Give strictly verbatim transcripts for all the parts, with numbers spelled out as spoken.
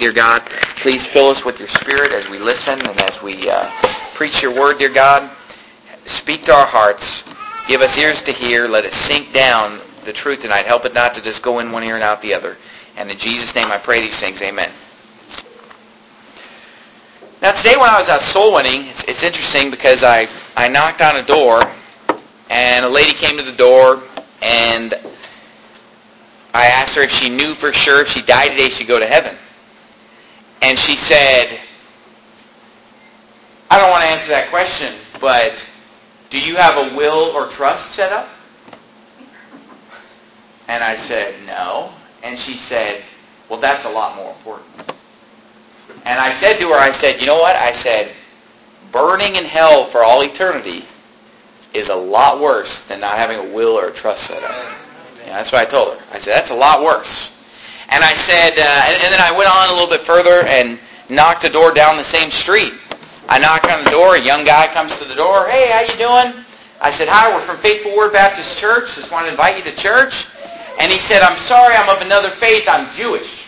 dear God. Please fill us with your Spirit as we listen and as we uh, preach your word, dear God. Speak to our hearts. Give us ears to hear. Let it sink down the truth tonight. Help it not to just go in one ear and out the other. And in Jesus' name I pray these things. Amen. Now today when I was out soul winning, it's, it's interesting because I, I knocked on a door and a lady came to the door and I asked her if she knew for sure if she died today she'd go to heaven. And she said, I don't want to answer that question, but do you have a will or trust set up? And I said, no. And she said, well, that's a lot more important. And I said to her, I said, you know what? I said, burning in hell for all eternity is a lot worse than not having a will or a trust set up. Yeah, that's what I told her. I said, that's a lot worse. And I said, uh, and, and then I went on a little bit further and knocked a door down the same street. I knock on the door, a young guy comes to the door. Hey, how you doing? I said, hi, we're from Faithful Word Baptist Church. Just want to invite you to church. And he said, I'm sorry, I'm of another faith. I'm Jewish.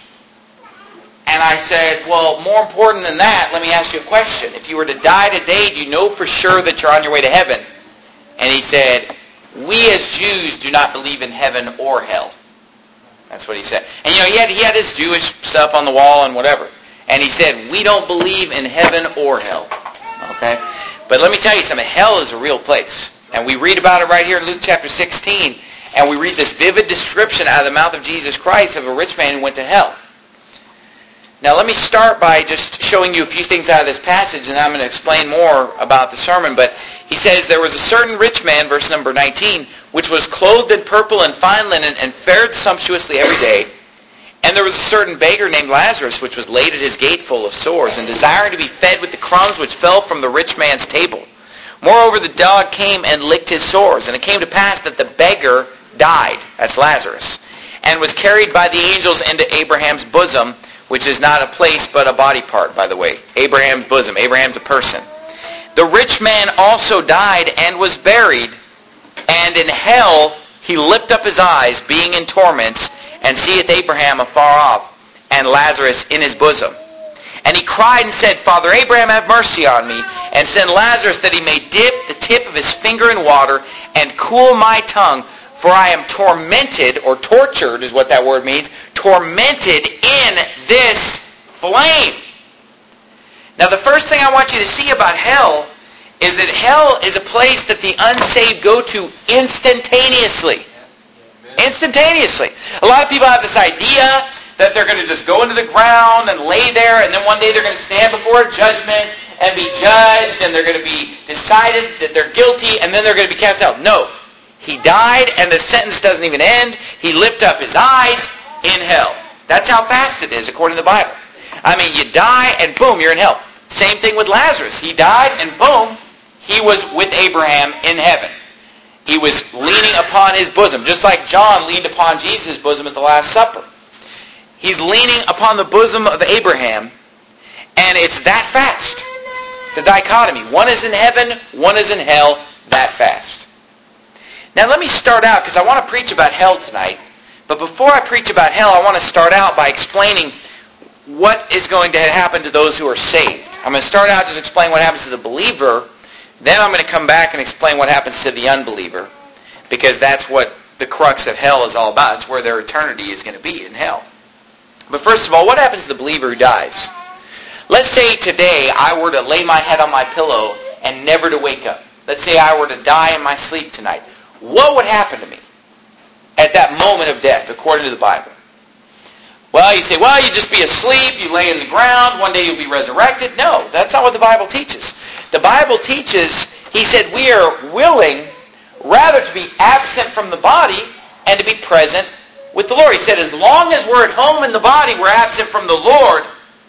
And I said, well, more important than that, let me ask you a question. If you were to die today, do you know for sure that you're on your way to heaven? And he said, we as Jews do not believe in heaven or hell. That's what he said. And you know, he had, he had his Jewish stuff on the wall and whatever. And he said, we don't believe in heaven or hell. Okay? But let me tell you something. Hell is a real place. And we read about it right here in Luke chapter sixteen. And we read this vivid description out of the mouth of Jesus Christ of a rich man who went to hell. Now let me start by just showing you a few things out of this passage, and I'm going to explain more about the sermon. But he says, there was a certain rich man, verse number nineteen, which was clothed in purple and fine linen and fared sumptuously every day. And there was a certain beggar named Lazarus, which was laid at his gate full of sores, and desiring to be fed with the crumbs which fell from the rich man's table. Moreover, the dog came and licked his sores. And it came to pass that the beggar died, that's Lazarus, and was carried by the angels into Abraham's bosom, which is not a place but a body part, by the way. Abraham's bosom. Abraham's a person. The rich man also died and was buried, and in hell he lifted up his eyes, being in torments, and seeth Abraham afar off, and Lazarus in his bosom. And he cried and said, Father Abraham, have mercy on me, and send Lazarus that he may dip the tip of his finger in water, and cool my tongue, for I am tormented, or tortured is what that word means, tormented in this flame. Now the first thing I want you to see about hell is that hell is a place that the unsaved go to instantaneously. Instantaneously. A lot of people have this idea that they're going to just go into the ground and lay there, and then one day they're going to stand before a judgment and be judged, and they're going to be decided that they're guilty, and then they're going to be cast out. No. He died, and the sentence doesn't even end. He lifted up his eyes in hell. That's how fast it is, according to the Bible. I mean, you die, and boom, you're in hell. Same thing with Lazarus. He died, and boom, he was with Abraham in heaven. He was leaning upon his bosom, just like John leaned upon Jesus' bosom at the Last Supper. He's leaning upon the bosom of Abraham, and it's that fast. The dichotomy. One is in heaven, one is in hell, that fast. Now let me start out, because I want to preach about hell tonight. But before I preach about hell, I want to start out by explaining what is going to happen to those who are saved. I'm going to start out just explain what happens to the believer. Then I'm going to come back and explain what happens to the unbeliever, because that's what the crux of hell is all about. It's where their eternity is going to be, in hell. But first of all, what happens to the believer who dies? Let's say today I were to lay my head on my pillow and never to wake up. Let's say I were to die in my sleep tonight. What would happen to me at that moment of death, according to the Bible? Well, you say, well, you just be asleep, you lay in the ground, one day you'll be resurrected. No, that's not what the Bible teaches. The Bible teaches, he said, we are willing rather to be absent from the body and to be present with the Lord. He said, as long as we're at home in the body, we're absent from the Lord.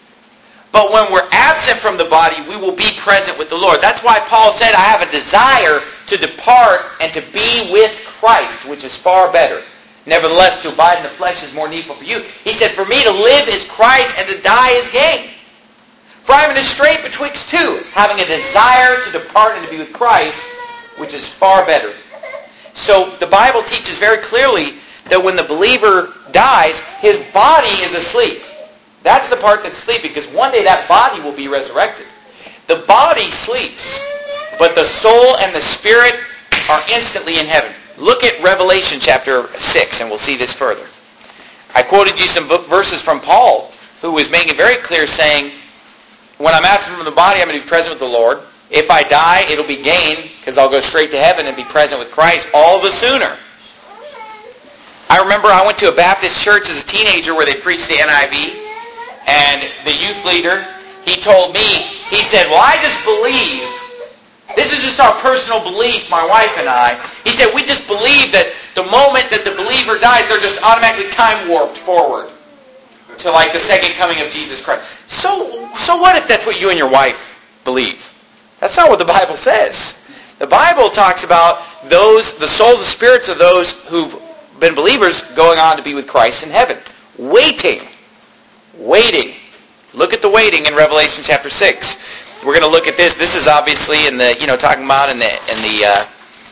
But when we're absent from the body, we will be present with the Lord. That's why Paul said, I have a desire to depart and to be with Christ, which is far better. Nevertheless, to abide in the flesh is more needful for you. He said, for me to live is Christ and to die is gain. For I am in a strait betwixt two, having a desire to depart and to be with Christ, which is far better. So the Bible teaches very clearly that when the believer dies, his body is asleep. That's the part that's sleeping, because one day that body will be resurrected. The body sleeps, but the soul and the spirit are instantly in heaven. Look at Revelation chapter six, and we'll see this further. I quoted you some book verses from Paul, who was making it very clear, saying, when I'm absent from the body, I'm going to be present with the Lord. If I die, it'll be gain, because I'll go straight to heaven and be present with Christ all the sooner. I remember I went to a Baptist church as a teenager where they preached the N I V, and the youth leader, he told me, he said, well, I just believe, this is just our personal belief, my wife and I. He said, we just believe that the moment that the believer dies, they're just automatically time warped forward to like the second coming of Jesus Christ. So, so what if that's what you and your wife believe? That's not what the Bible says. The Bible talks about those, the souls and spirits of those who've been believers going on to be with Christ in heaven. Waiting. Waiting. Look at the waiting in Revelation chapter six. We're going to look at this. This is obviously in the, you know, talking about in the in the uh,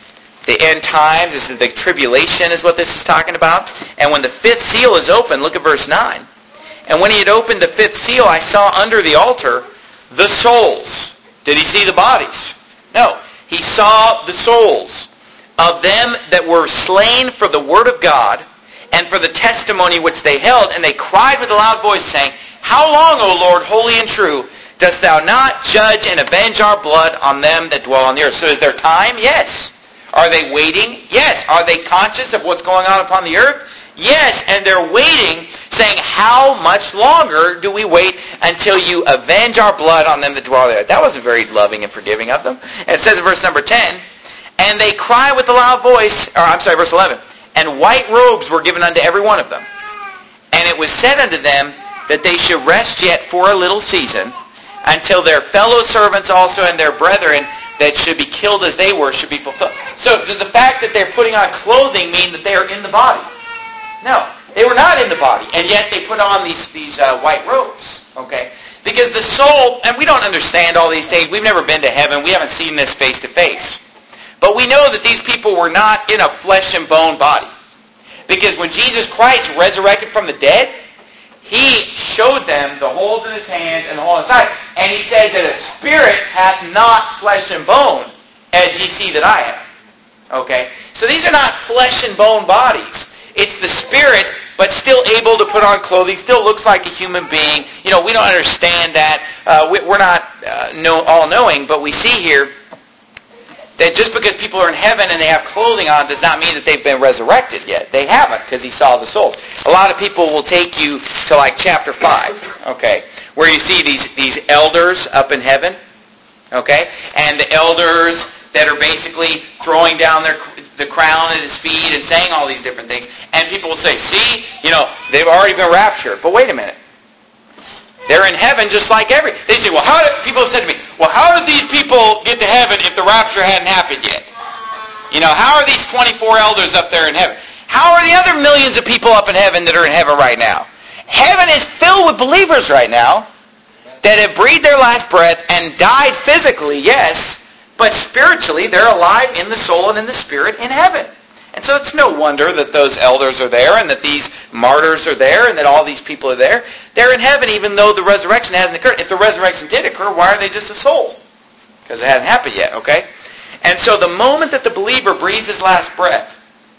the end times. This is the tribulation is what this is talking about. And when the fifth seal is opened, look at verse nine. And when he had opened the fifth seal, I saw under the altar the souls. Did he see the bodies? No. He saw the souls of them that were slain for the word of God and for the testimony which they held. And they cried with a loud voice, saying, How long, O Lord, holy and true, dost thou not judge and avenge our blood on them that dwell on the earth? So is there time? Yes. Are they waiting? Yes. Are they conscious of what's going on upon the earth? Yes. And they're waiting, saying, how much longer do we wait until you avenge our blood on them that dwell there? That wasn't very loving and forgiving of them. And it says in verse number ten, and they cry with a loud voice, or I'm sorry, verse eleven, and white robes were given unto every one of them. And it was said unto them that they should rest yet for a little season, until their fellow servants also and their brethren that should be killed as they were should be fulfilled. So does the fact that they're putting on clothing mean that they are in the body? No. They were not in the body, and yet they put on these, these uh, white robes. Okay? Because the soul, and we don't understand all these things. We've never been to heaven. We haven't seen this face to face. But we know that these people were not in a flesh and bone body. Because when Jesus Christ resurrected from the dead, he showed them the holes in his hands and the hole in his side. And he said that a spirit hath not flesh and bone, as ye see that I have. Okay? So these are not flesh and bone bodies. It's the spirit, but still able to put on clothing, still looks like a human being. You know, we don't understand that. Uh, we, we're not uh, know, all-knowing, but we see here that just because people are in heaven and they have clothing on does not mean that they've been resurrected yet. They haven't, because he saw the souls. A lot of people will take you to like chapter five, okay, where you see these, these elders up in heaven, okay, and the elders that are basically throwing down their the crown at his feet and saying all these different things. And people will say, see, you know, they've already been raptured. But wait a minute. They're in heaven just like every... They say, well, how did... People have said to me, well, how did these people get to heaven if the rapture hadn't happened yet? You know, how are these twenty-four elders up there in heaven? How are the other millions of people up in heaven that are in heaven right now? Heaven is filled with believers right now that have breathed their last breath and died physically, yes, but spiritually they're alive in the soul and in the spirit in heaven. And so it's no wonder that those elders are there and that these martyrs are there and that all these people are there. They're in heaven even though the resurrection hasn't occurred. If the resurrection did occur, why are they just a soul? Because it hadn't happened yet, okay? And so the moment that the believer breathes his last breath,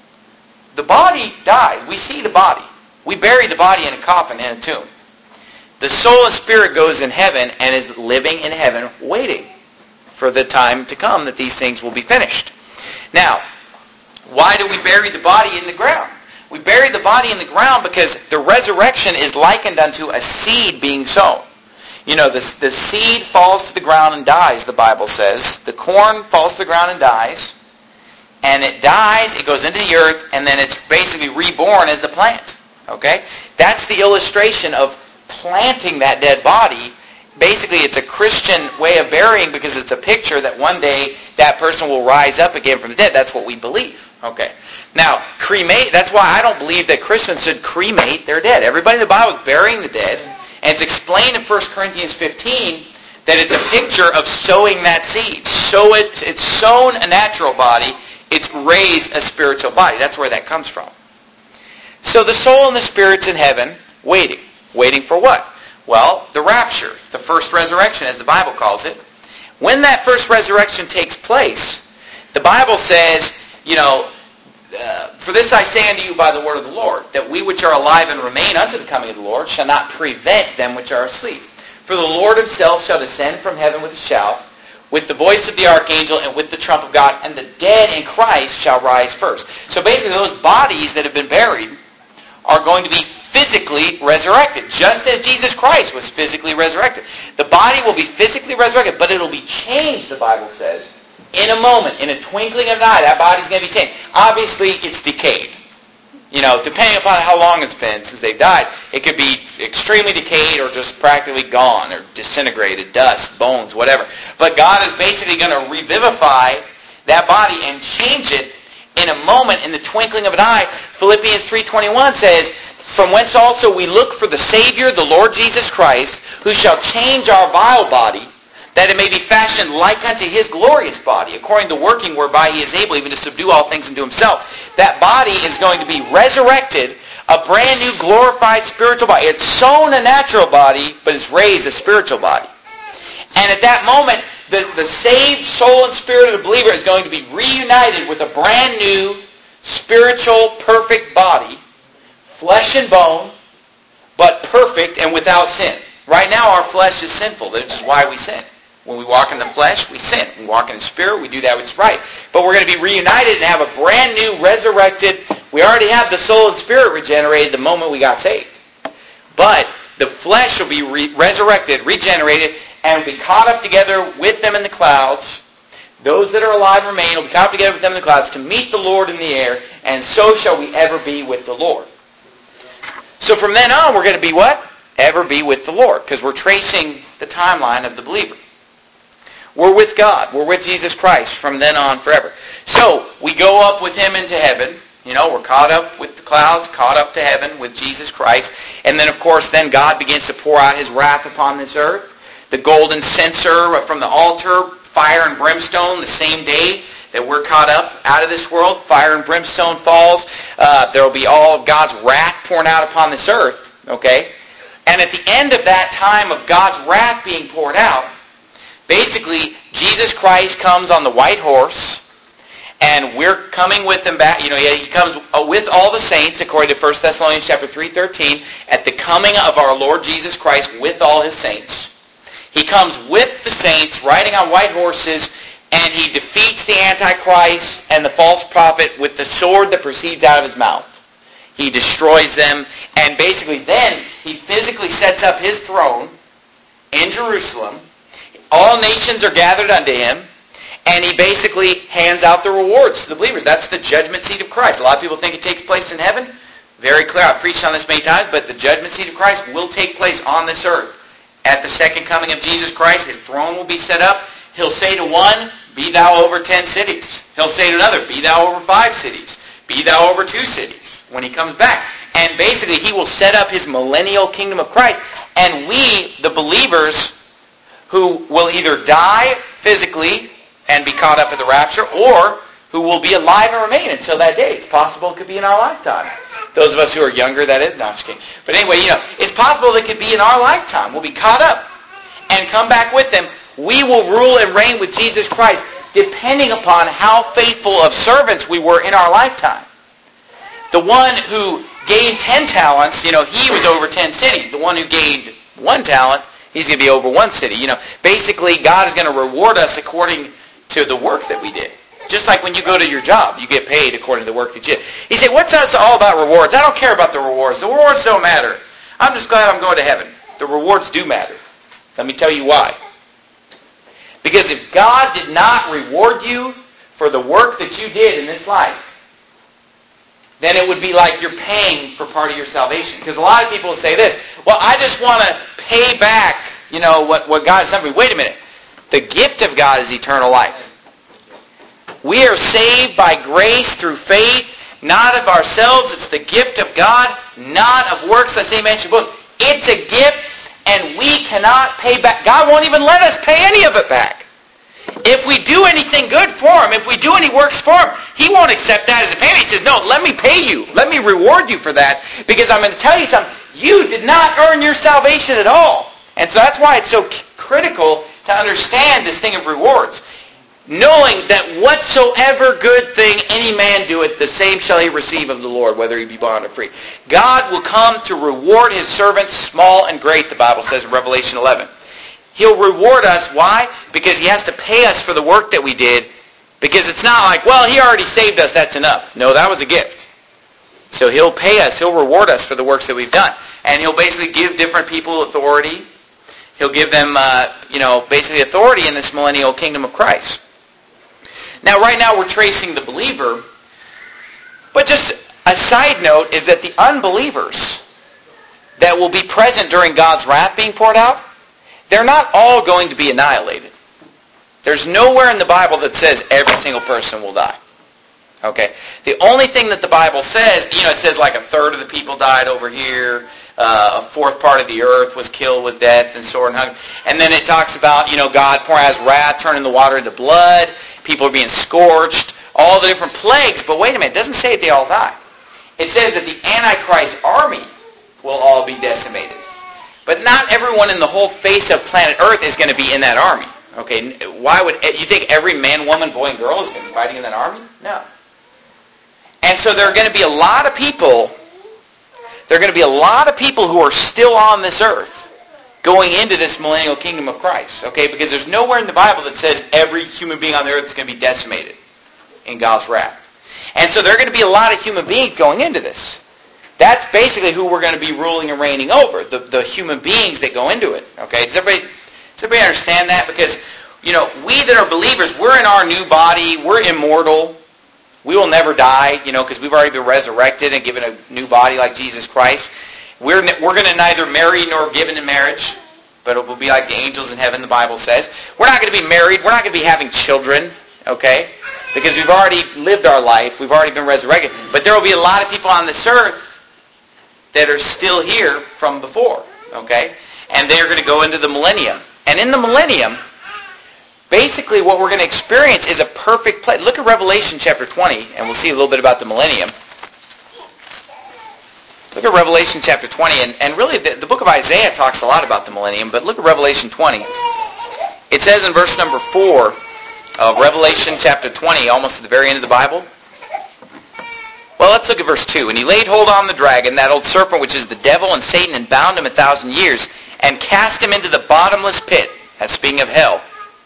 the body died. We see the body. We bury the body in a coffin in a tomb. The soul and spirit goes in heaven and is living in heaven waiting for the time to come that these things will be finished. Now, why do we bury the body in the ground? We bury the body in the ground because the resurrection is likened unto a seed being sown. You know, the, the seed falls to the ground and dies, the Bible says. The corn falls to the ground and dies. And it dies, it goes into the earth, and then it's basically reborn as the plant. Okay? That's the illustration of planting that dead body. Basically, it's a Christian way of burying because it's a picture that one day that person will rise up again from the dead. That's what we believe. Okay. Now, cremate, that's why I don't believe that Christians should cremate their dead. Everybody in the Bible is burying the dead, and it's explained in First Corinthians fifteen that it's a picture of sowing that seed. Sow it, it's sown a natural body, it's raised a spiritual body. That's where that comes from. So the soul and the spirit's in heaven, waiting. Waiting for what? Well, the rapture, the first resurrection as the Bible calls it. When that first resurrection takes place, the Bible says, you know, uh, for this I say unto you by the word of the Lord, that we which are alive and remain unto the coming of the Lord shall not prevent them which are asleep. For the Lord himself shall descend from heaven with a shout, with the voice of the archangel, and with the trump of God, and the dead in Christ shall rise first. So basically those bodies that have been buried are going to be physically resurrected, just as Jesus Christ was physically resurrected. The body will be physically resurrected, but it'll be changed, the Bible says, in a moment, in a twinkling of an eye. That body's going to be changed. Obviously, it's decayed. You know, depending upon how long it's been since they've died, it could be extremely decayed or just practically gone or disintegrated, dust, bones, whatever. But God is basically going to revivify that body and change it in a moment, in the twinkling of an eye. Philippians three twenty-one says, from whence also we look for the Savior, the Lord Jesus Christ, who shall change our vile body, that it may be fashioned like unto his glorious body, according to the working whereby he is able even to subdue all things unto himself. That body is going to be resurrected, a brand new glorified spiritual body. It's sown a natural body, but it's raised a spiritual body. And at that moment, the, the saved soul and spirit of the believer is going to be reunited with a brand new spiritual perfect body, flesh and bone, but perfect and without sin. Right now our flesh is sinful. This is why we sin. When we walk in the flesh, we sin. When we walk in the spirit, we do that which is right. But we're going to be reunited and have a brand new, resurrected, we already have the soul and spirit regenerated the moment we got saved. But the flesh will be re- resurrected, regenerated, and will be caught up together with them in the clouds. Those that are alive and remain will be caught up together with them in the clouds to meet the Lord in the air, and so shall we ever be with the Lord. So from then on, we're going to be what? Ever be with the Lord, because we're tracing the timeline of the believer. We're with God. We're with Jesus Christ from then on forever. So we go up with him into heaven. You know, we're caught up with the clouds, caught up to heaven with Jesus Christ. And then, of course, then God begins to pour out his wrath upon this earth. The golden censer from the altar, fire and brimstone, the same day that we're caught up out of this world, fire and brimstone falls. Uh, there will be all of God's wrath poured out upon this earth. Okay? And at the end of that time of God's wrath being poured out, basically, Jesus Christ comes on the white horse, and we're coming with him back. You know, he comes with all the saints, according to First Thessalonians chapter three thirteen, at the coming of our Lord Jesus Christ with all his saints. He comes with the saints, riding on white horses, and he defeats the Antichrist and the false prophet with the sword that proceeds out of his mouth. He destroys them, and basically then he physically sets up his throne in Jerusalem. All nations are gathered unto him, and he basically hands out the rewards to the believers. That's the judgment seat of Christ. A lot of people think it takes place in heaven. Very clear. I've preached on this many times, but the judgment seat of Christ will take place on this earth. At the second coming of Jesus Christ, his throne will be set up. He'll say to one, be thou over ten cities. He'll say to another, be thou over five cities. Be thou over two cities when he comes back. And basically, he will set up his millennial kingdom of Christ. And we, the believers, who will either die physically and be caught up in the rapture, or who will be alive and remain until that day. It's possible it could be in our lifetime. Those of us who are younger, that is. No, I'm just kidding. But anyway, you know, it's possible it could be in our lifetime. We'll be caught up and come back with them. We will rule and reign with Jesus Christ, depending upon how faithful of servants we were in our lifetime. The one who gained ten talents, you know, he was over ten cities. The one who gained one talent, he's going to be over one city. You know, basically, God is going to reward us according to the work that we did. Just like when you go to your job, you get paid according to the work that you did. He said, what's us all about rewards? I don't care about the rewards. The rewards don't matter. I'm just glad I'm going to heaven. The rewards do matter. Let me tell you why. Because if God did not reward you for the work that you did in this life, then it would be like you're paying for part of your salvation. Because a lot of people say this, well, I just want to pay back, you know, what, what God has done for me. Wait a minute. The gift of God is eternal life. We are saved by grace through faith, not of ourselves. It's the gift of God, not of works, lest any man should boast. It's a gift, and we cannot pay back. God won't even let us pay any of it back. If we do anything good for him, if we do any works for him, he won't accept that as a payment. He says, no, let me pay you. Let me reward you for that, because I'm going to tell you something. You did not earn your salvation at all. And so that's why it's so critical to understand this thing of rewards. Knowing that whatsoever good thing any man doeth, the same shall he receive of the Lord, whether he be bond or free. God will come to reward his servants, small and great, the Bible says in Revelation eleven. He'll reward us. Why? Because he has to pay us for the work that we did. Because it's not like, well, he already saved us, that's enough. No, that was a gift. So he'll pay us, he'll reward us for the works that we've done. And he'll basically give different people authority. He'll give them, uh, you know, basically authority in this millennial kingdom of Christ. Now, right now we're tracing the believer, but just a side note is that the unbelievers that will be present during God's wrath being poured out, they're not all going to be annihilated. There's nowhere in the Bible that says every single person will die. Okay? The only thing that the Bible says, you know, it says like a third of the people died over here, uh, a fourth part of the earth was killed with death and sword and hunger. And then it talks about, you know, God pouring out his wrath, turning the water into blood. People are being scorched, all the different plagues. But wait a minute, it doesn't say they all die. It says that the Antichrist army will all be decimated. But not everyone in the whole face of planet Earth is going to be in that army. Okay, why would you think every man, woman, boy, and girl is going to be fighting in that army? No. And so there are going to be a lot of people, there are going to be a lot of people who are still on this earth going into this millennial kingdom of Christ, okay? Because there's nowhere in the Bible that says every human being on the earth is going to be decimated in God's wrath. And so there are going to be a lot of human beings going into this. That's basically who we're going to be ruling and reigning over, the, the human beings that go into it, okay? Does everybody, does everybody understand that? Because, you know, we that are believers, we're in our new body, we're immortal, we will never die, you know, because we've already been resurrected and given a new body like Jesus Christ. We're, we're going to neither marry nor given in marriage, but it will be like the angels in heaven, the Bible says. We're not going to be married. We're not going to be having children, okay? Because we've already lived our life. We've already been resurrected. But there will be a lot of people on this earth that are still here from before, okay? And they're going to go into the millennium. And in the millennium, basically what we're going to experience is a perfect place. Look at Revelation chapter twenty, and we'll see a little bit about the millennium. Look at Revelation chapter twenty, and, and really the, the book of Isaiah talks a lot about the millennium, but look at Revelation twenty. It says in verse number four of Revelation chapter twenty, almost at the very end of the Bible. Well, let's look at verse two. And he laid hold on the dragon, that old serpent which is the devil and Satan, and bound him a thousand years, and cast him into the bottomless pit, that's speaking of hell,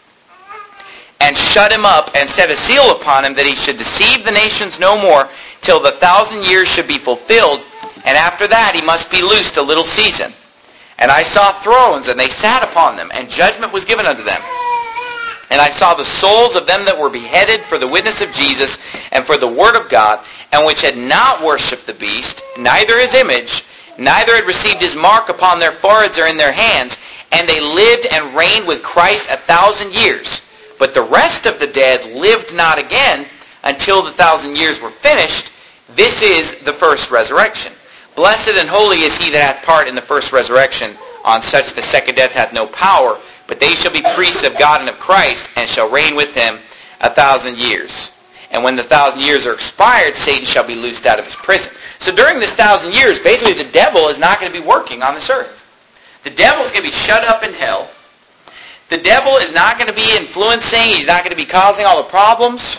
and shut him up, and set a seal upon him, that he should deceive the nations no more, till the thousand years should be fulfilled. And after that he must be loosed a little season. And I saw thrones, and they sat upon them, and judgment was given unto them. And I saw the souls of them that were beheaded for the witness of Jesus, and for the word of God, and which had not worshipped the beast, neither his image, neither had received his mark upon their foreheads or in their hands, and they lived and reigned with Christ a thousand years. But the rest of the dead lived not again until the thousand years were finished. This is the first resurrection. Blessed and holy is he that hath part in the first resurrection. On such the second death hath no power, but they shall be priests of God and of Christ, and shall reign with him a thousand years. And when the thousand years are expired, Satan shall be loosed out of his prison. So during this thousand years, basically the devil is not going to be working on this earth. The devil is going to be shut up in hell. The devil is not going to be influencing. He's not going to be causing all the problems.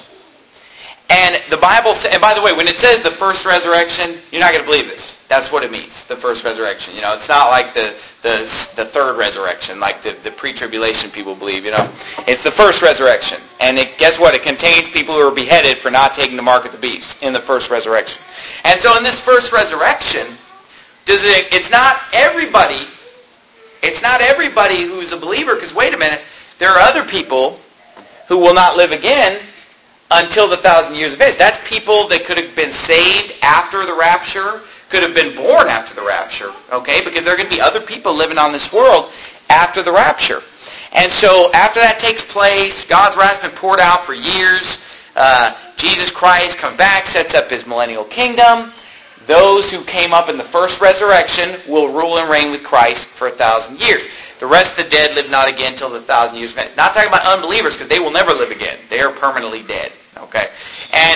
And the Bible says, and by the way, when it says the first resurrection, you're not going to believe this. That's what it means, the first resurrection. You know, it's not like the the, the third resurrection, like the, the pre-tribulation people believe, you know. It's the first resurrection. And it, guess what? It contains people who are beheaded for not taking the mark of the beast in the first resurrection. And so in this first resurrection, does it, it's not everybody, it's not everybody who's a believer, because wait a minute, there are other people who will not live again until the thousand years of age. That's people that could have been saved after the rapture, could have been born after the rapture, okay? Because there are going to be other people living on this world after the rapture. And so after that takes place, God's wrath has been poured out for years. Uh, Jesus Christ comes back, sets up his millennial kingdom. Those who came up in the first resurrection will rule and reign with Christ for a thousand years. The rest of the dead live not again until the thousand years. Not talking about unbelievers, because they will never live again. They are permanently dead. Okay, and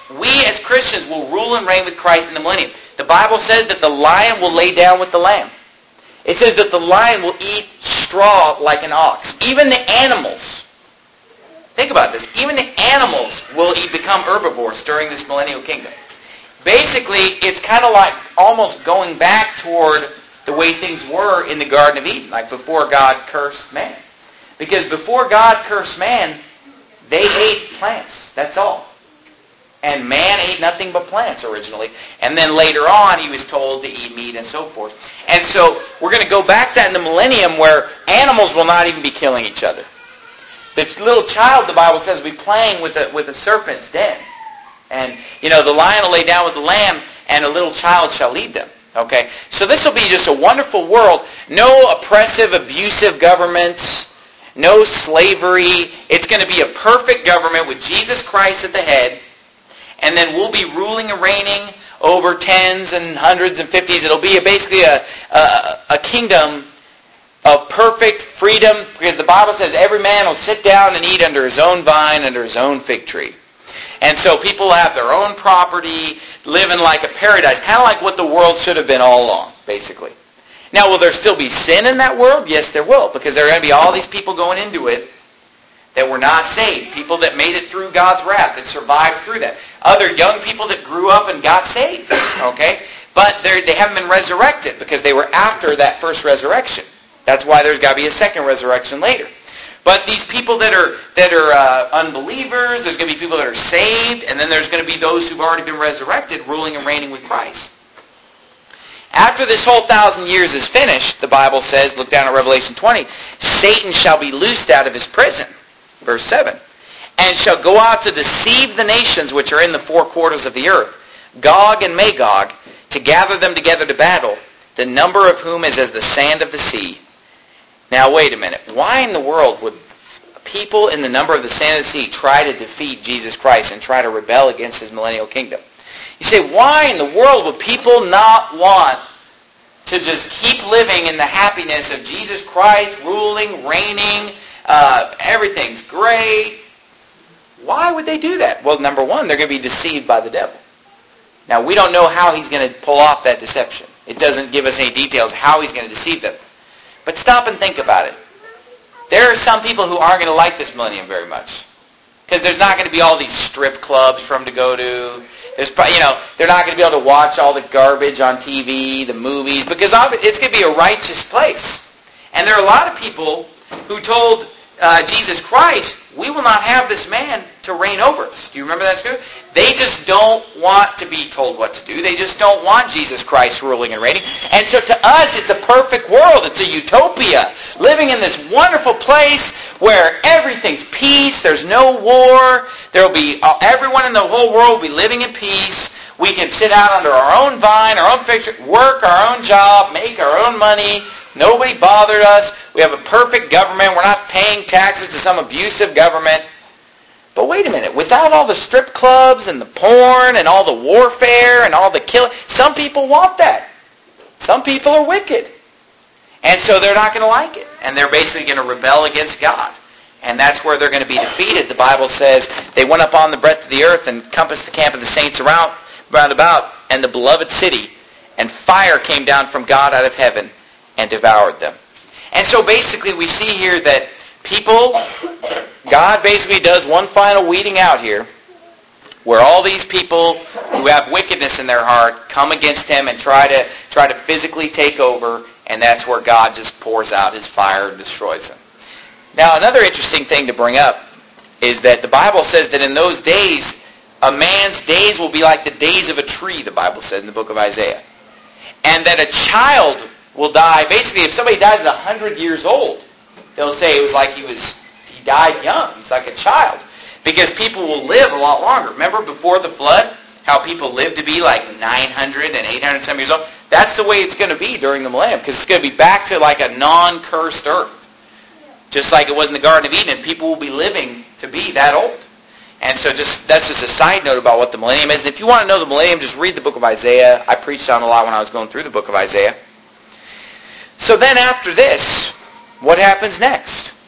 we as Christians will rule and reign with Christ in the millennium. The Bible says that the lion will lay down with the lamb. It says that the lion will eat straw like an ox. Even the animals, think about this, even the animals will eat, become herbivores during this millennial kingdom. Basically, it's kind of like almost going back toward the way things were in the Garden of Eden, like before God cursed man. Because before God cursed man, they ate plants, that's all. And man ate nothing but plants originally. And then later on, he was told to eat meat and so forth. And so we're going to go back to that in the millennium where animals will not even be killing each other. The little child, the Bible says, will be playing with the, with the serpent's den. And, you know, the lion will lay down with the lamb, and a little child shall lead them. Okay? So this will be just a wonderful world. No oppressive, abusive governments. No slavery. It's going to be a perfect government with Jesus Christ at the head. And then we'll be ruling and reigning over tens and hundreds and fifties. It'll be a, basically a, a, a kingdom of perfect freedom, because the Bible says every man will sit down and eat under his own vine, under his own fig tree. And so people have their own property, living like a paradise, kind of like what the world should have been all along, basically. Now, will there still be sin in that world? Yes, there will, because there are going to be all these people going into it that were not saved, people that made it through God's wrath, that survived through that. Other young people that grew up and got saved, okay? But they haven't been resurrected because they were after that first resurrection. That's why there's got to be a second resurrection later. But these people that are that are uh, unbelievers, there's going to be people that are saved, and then there's going to be those who've already been resurrected, ruling and reigning with Christ. After this whole thousand years is finished, the Bible says, look down at Revelation twenty, Satan shall be loosed out of his prison. Verse seven. And shall go out to deceive the nations which are in the four quarters of the earth, Gog and Magog, to gather them together to battle, the number of whom is as the sand of the sea. Now wait a minute. Why in the world would people in the number of the sand of the sea try to defeat Jesus Christ and try to rebel against his millennial kingdom? You say, why in the world would people not want to just keep living in the happiness of Jesus Christ, ruling, reigning, uh, everything's great? Why would they do that? Well, number one, they're going to be deceived by the devil. Now, we don't know how he's going to pull off that deception. It doesn't give us any details how he's going to deceive them. But stop and think about it. There are some people who aren't going to like this millennium very much. Because there's not going to be all these strip clubs for them to go to. There's, you know, they're not going to be able to watch all the garbage on T V, the movies, because it's going to be a righteous place. And there are a lot of people who told uh, Jesus Christ, we will not have this man to reign over us. Do you remember that scripture? They just don't want to be told what to do. They just don't want Jesus Christ ruling and reigning. And so to us, it's a perfect world. It's a utopia. Living in this wonderful place where everything's peace. There's no war. There will be, uh, everyone in the whole world will be living in peace. We can sit out under our own vine, our own fig tree, work our own job, make our own money. Nobody bothered us. We have a perfect government. We're not paying taxes to some abusive government. But wait a minute. Without all the strip clubs and the porn and all the warfare and all the killing, some people want that. Some people are wicked. And so they're not going to like it. And they're basically going to rebel against God. And that's where they're going to be defeated. The Bible says they went up on the breadth of the earth and compassed the camp of the saints around, round about, and the beloved city. And fire came down from God out of heaven and devoured them. And so basically we see here that people, God basically does one final weeding out here, where all these people who have wickedness in their heart come against him and try to try to physically take over, and that's where God just pours out his fire and destroys them. Now, another interesting thing to bring up is that the Bible says that in those days, a man's days will be like the days of a tree, the Bible said in the book of Isaiah. And that a child will die. Basically, if somebody dies at one hundred years old, they'll say it was like he was he died young. He's like a child. Because people will live a lot longer. Remember before the flood, how people lived to be like nine hundred and eight hundred some years old? That's the way it's going to be during the millennium, because it's going to be back to like a non-cursed earth. Just like it was in the Garden of Eden, and people will be living to be that old. And so just that's just a side note about what the millennium is. And if you want to know the millennium, just read the book of Isaiah. I preached on it a lot when I was going through the book of Isaiah. So then after this, what happens next?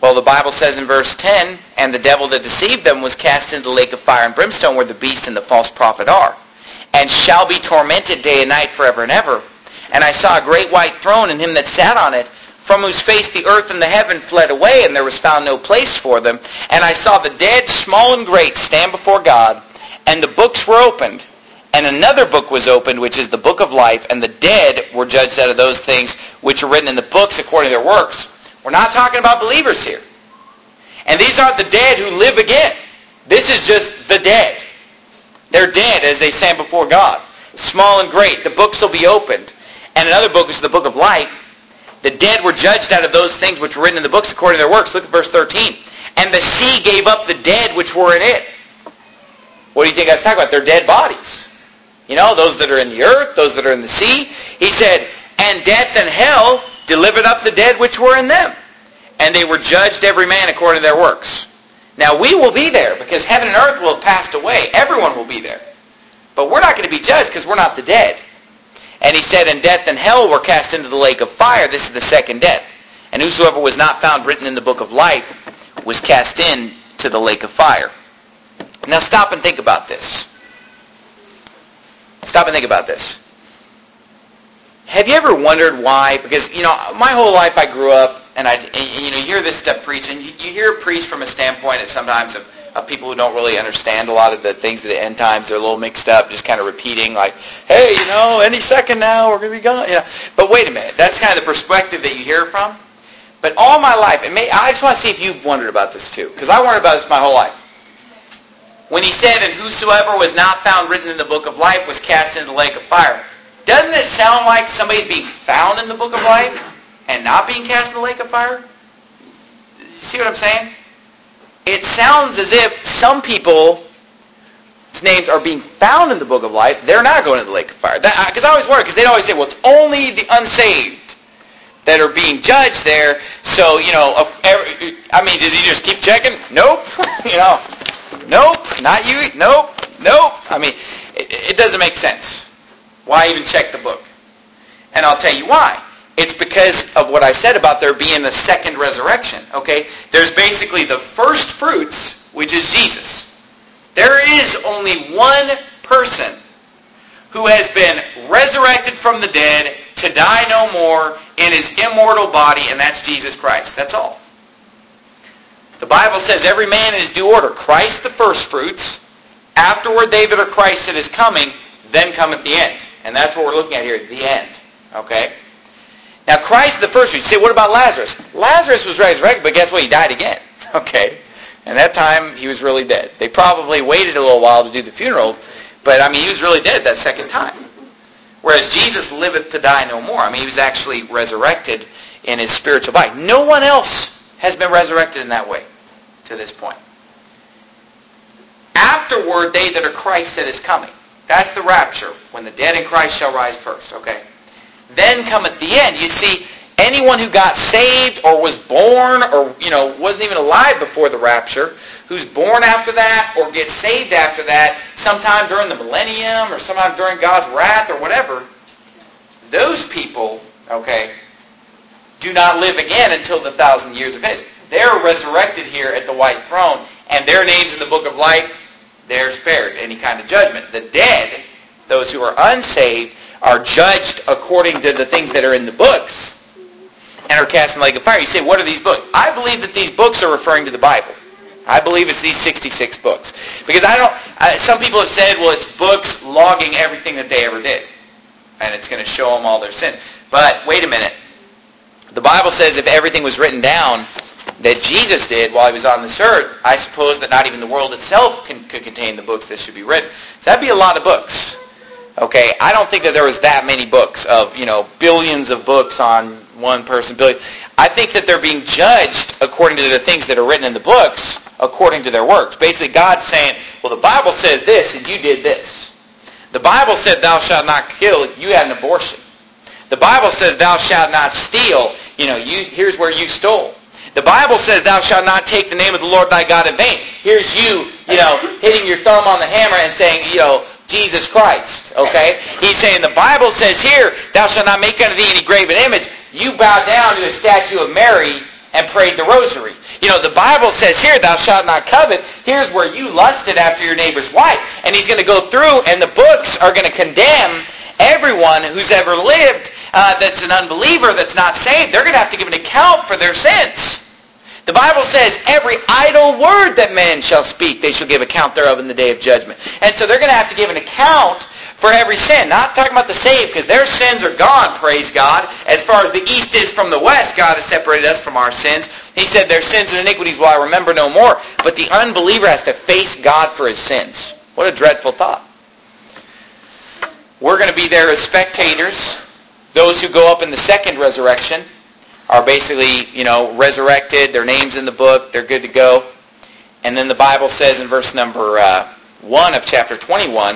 Well, the Bible says in verse ten, and the devil that deceived them was cast into the lake of fire and brimstone where the beast and the false prophet are, and shall be tormented day and night forever and ever. And I saw a great white throne and him that sat on it, from whose face the earth and the heaven fled away, and there was found no place for them. And I saw the dead, small and great, stand before God, and the books were opened. And another book was opened, which is the book of life, and the dead were judged out of those things which are written in the books according to their works. We're not talking about believers here. And these aren't the dead who live again. This is just the dead. They're dead as they stand before God. Small and great. The books will be opened. And another book is the book of life. The dead were judged out of those things which were written in the books according to their works. Look at verse thirteen. And the sea gave up the dead which were in it. What do you think I was talking about? They're dead bodies. You know, those that are in the earth, those that are in the sea. He said, and death and hell delivered up the dead which were in them. And they were judged every man according to their works. Now we will be there because heaven and earth will have passed away. Everyone will be there. But we're not going to be judged because we're not the dead. And he said, and death and hell were cast into the lake of fire. This is the second death. And whosoever was not found written in the book of life was cast into the lake of fire. Now stop and think about this. Stop and think about this. Have you ever wondered why? Because, you know, my whole life I grew up, and I, and, you know, you hear this stuff preached, and you, you hear it preached from a standpoint that sometimes of, of people who don't really understand a lot of the things of the end times. They're a little mixed up, just kind of repeating like, hey, you know, any second now we're going to be gone. You know. But wait a minute. That's kind of the perspective that you hear from. But all my life, and may, I just want to see if you've wondered about this too, because I wondered about this my whole life. When he said, and whosoever was not found written in the book of life was cast into the lake of fire, doesn't it sound like somebody's being found in the book of life and not being cast in the lake of fire? See what I'm saying? It sounds as if some people's names are being found in the book of life. They're not going to the lake of fire. Because I always worry, because they'd always say, well, it's only the unsaved that are being judged there. So, you know, every, I mean, does he just keep checking? Nope. you know, nope. Not you. Nope. Nope. I mean, it, it doesn't make sense. Why even check the book? And I'll tell you why. It's because of what I said about there being a second resurrection. Okay? There's basically the first fruits, which is Jesus. There is only one person who has been resurrected from the dead to die no more in his immortal body, and that's Jesus Christ. That's all. The Bible says every man in his due order. Christ the first fruits. Afterward they that are Christ that is coming, then cometh the end. And that's what we're looking at here, the end. Okay? Now, Christ the first fruits. You say, what about Lazarus? Lazarus was resurrected, but guess what? He died again. Okay? And that time, he was really dead. They probably waited a little while to do the funeral, but, I mean, he was really dead that second time. Whereas Jesus liveth to die no more. I mean, he was actually resurrected in his spiritual body. No one else has been resurrected in that way to this point. Afterward, they that are Christ that is coming. That's the rapture, when the dead in Christ shall rise first, okay? Then cometh the end. You see, anyone who got saved or was born or, you know, wasn't even alive before the rapture, who's born after that or gets saved after that, sometime during the millennium or sometime during God's wrath or whatever, those people, okay, do not live again until the thousand years of age. They're resurrected here at the white throne, and their names in the book of life, they're spared any kind of judgment. The dead, those who are unsaved, are judged according to the things that are in the books and are cast in the lake of fire. You say, what are these books? I believe that these books are referring to the Bible. I believe it's these sixty-six books. Because I don't, I, some people have said, well, it's books logging everything that they ever did. And it's going to show them all their sins. But wait a minute. The Bible says if everything was written down that Jesus did while he was on this earth, I suppose that not even the world itself can, could contain the books that should be written. So that'd be a lot of books. Okay, I don't think that there was that many books of, you know, billions of books on one person, billion. I think that they're being judged according to the things that are written in the books, according to their works. Basically, God's saying, well, the Bible says this, and you did this. The Bible said, thou shalt not kill, you had an abortion. The Bible says, thou shalt not steal, you know, you, here's where you stole. The Bible says, thou shalt not take the name of the Lord thy God in vain. Here's you, you know, hitting your thumb on the hammer and saying, you know, Jesus Christ, okay? He's saying the Bible says here, thou shalt not make unto thee any graven image. You bow down to a statue of Mary and prayed the rosary. You know, the Bible says here, thou shalt not covet. Here's where you lusted after your neighbor's wife. And he's going to go through, and the books are going to condemn everyone who's ever lived uh, that's an unbeliever, that's not saved. They're going to have to give an account for their sins. The Bible says, every idle word that men shall speak, they shall give account thereof in the day of judgment. And so they're going to have to give an account for every sin. Not talking about the saved, because their sins are gone, praise God. As far as the east is from the west, God has separated us from our sins. He said, their sins and iniquities will I remember no more. But the unbeliever has to face God for his sins. What a dreadful thought. We're going to be there as spectators. Those who go up in the second resurrection are basically, you know, resurrected. Their name's in the book. They're good to go. And then the Bible says in verse number uh, one of chapter twenty-one,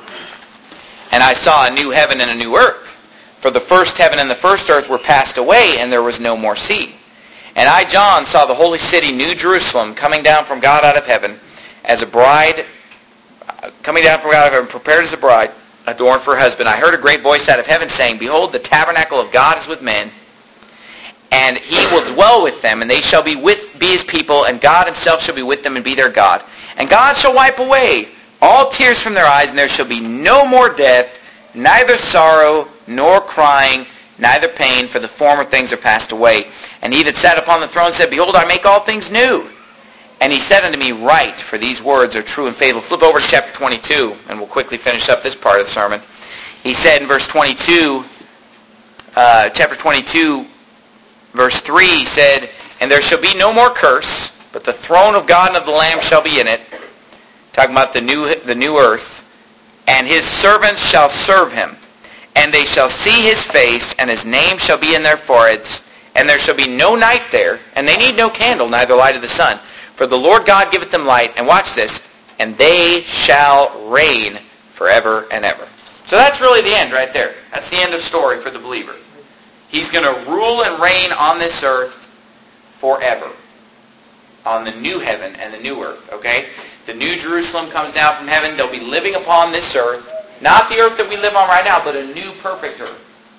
and I saw a new heaven and a new earth. For the first heaven and the first earth were passed away, and there was no more sea. And I, John, saw the holy city, New Jerusalem, coming down from God out of heaven, as a bride, coming down from God out of heaven, prepared as a bride, adorned for her husband. I heard a great voice out of heaven saying, Behold, the tabernacle of God is with men, and he will dwell with them, and they shall be with be his people, and God himself shall be with them and be their God. And God shall wipe away all tears from their eyes, and there shall be no more death, neither sorrow, nor crying, neither pain, for the former things are passed away. And he that sat upon the throne said, Behold, I make all things new. And he said unto me, Write, for these words are true and faithful. Flip over to chapter twenty-two, and we'll quickly finish up this part of the sermon. He said in verse twenty-two, uh, chapter twenty-two, verse three, he said, And there shall be no more curse, but the throne of God and of the Lamb shall be in it. Talking about the new the new earth. And his servants shall serve him. And they shall see his face, and his name shall be in their foreheads. And there shall be no night there, and they need no candle, neither light of the sun. For the Lord God giveth them light. And watch this. And they shall reign forever and ever. So that's really the end right there. That's the end of story for the believer. He's going to rule and reign on this earth forever. On the new heaven and the new earth. Okay? The new Jerusalem comes down from heaven. They'll be living upon this earth. Not the earth that we live on right now, but a new perfect earth.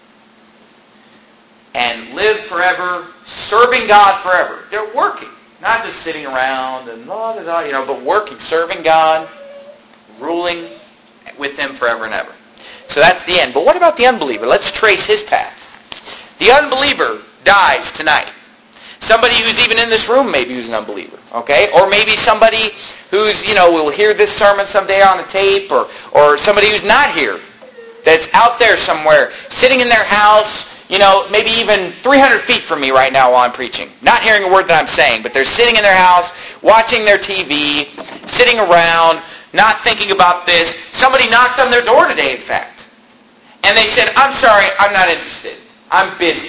And live forever, serving God forever. They're working. Not just sitting around and la da da, you know, but working, serving God, ruling with him forever and ever. So that's the end. But what about the unbeliever? Let's trace his path. The unbeliever dies tonight. Somebody who's even in this room maybe who's an unbeliever, okay? Or maybe somebody who's, you know, will hear this sermon someday on a tape, or, or somebody who's not here, that's out there somewhere, sitting in their house, you know, maybe even three hundred feet from me right now while I'm preaching. Not hearing a word that I'm saying, but they're sitting in their house, watching their T V, sitting around, not thinking about this. Somebody knocked on their door today, in fact. And they said, I'm sorry, I'm not interested. I'm busy.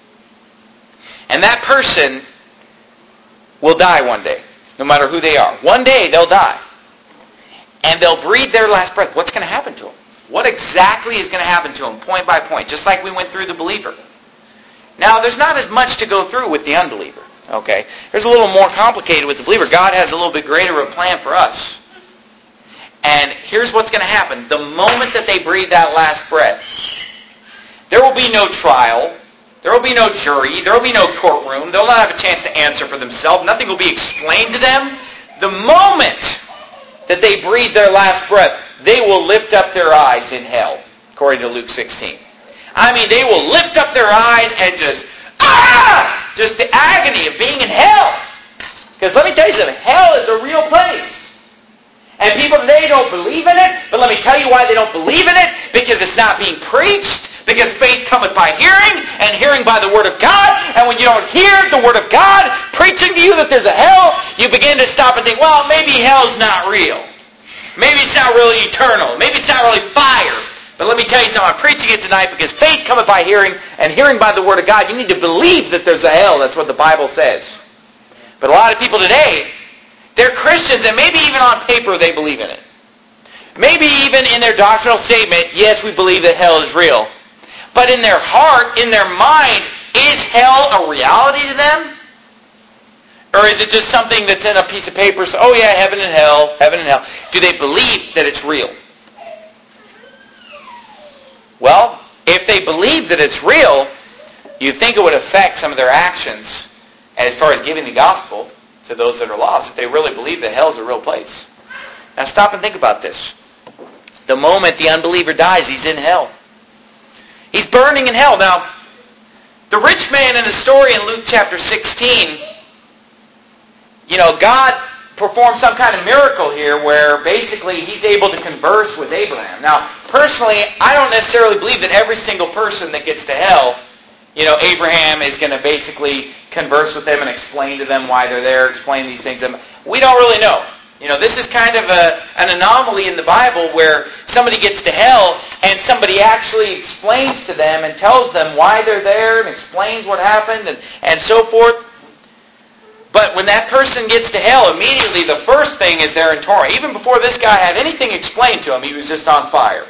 And that person will die one day, no matter who they are. One day they'll die. And they'll breathe their last breath. What's going to happen to them? What exactly is going to happen to them, point by point, just like we went through the believer? Now, there's not as much to go through with the unbeliever, okay? There's a little more complicated with the believer. God has a little bit greater of a plan for us. And here's what's going to happen. The moment that they breathe that last breath, there will be no trial. There will be no jury. There will be no courtroom. They'll not have a chance to answer for themselves. Nothing will be explained to them. The moment that they breathe their last breath, they will lift up their eyes in hell, according to Luke sixteen. I mean, they will lift up their eyes and just, ah! Just the agony of being in hell. Because let me tell you something, hell is a real place. And people today don't believe in it, but let me tell you why they don't believe in it. Because it's not being preached. Because faith cometh by hearing, and hearing by the Word of God. And when you don't hear the Word of God preaching to you that there's a hell, you begin to stop and think, well, maybe hell's not real. Maybe it's not really eternal. Maybe it's not really fire. But let me tell you something, I'm preaching it tonight because faith cometh by hearing, and hearing by the Word of God. You need to believe that there's a hell. That's what the Bible says. But a lot of people today, they're Christians, and maybe even on paper they believe in it. Maybe even in their doctrinal statement, yes, we believe that hell is real. But in their heart, in their mind, is hell a reality to them? Or is it just something that's in a piece of paper? So, oh yeah, heaven and hell, heaven and hell. Do they believe that it's real? Well, if they believe that it's real, you think it would affect some of their actions as far as giving the gospel to those that are lost, if they really believe that hell is a real place. Now stop and think about this. The moment the unbeliever dies, he's in hell. He's burning in hell. Now, the rich man in the story in Luke chapter sixteen, you know, God performed some kind of miracle here where basically he's able to converse with Abraham. Now, personally, I don't necessarily believe that every single person that gets to hell, you know, Abraham is going to basically converse with them and explain to them why they're there, explain these things. We don't really know. You know, this is kind of a, an anomaly in the Bible where somebody gets to hell and somebody actually explains to them and tells them why they're there and explains what happened and, and so forth. But when that person gets to hell, immediately the first thing is they're in torment. Even before this guy had anything explained to him, he was just on fire.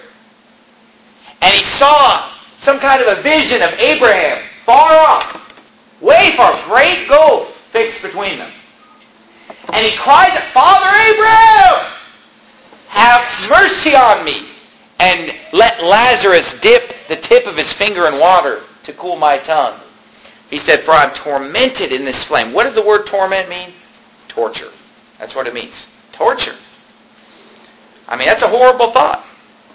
And he saw some kind of a vision of Abraham far off, way far, great gulf fixed between them. And he cries, Father Abraham, have mercy on me, and let Lazarus dip the tip of his finger in water to cool my tongue. He said, for I'm tormented in this flame. What does the word torment mean? Torture. That's what it means. Torture. I mean, that's a horrible thought.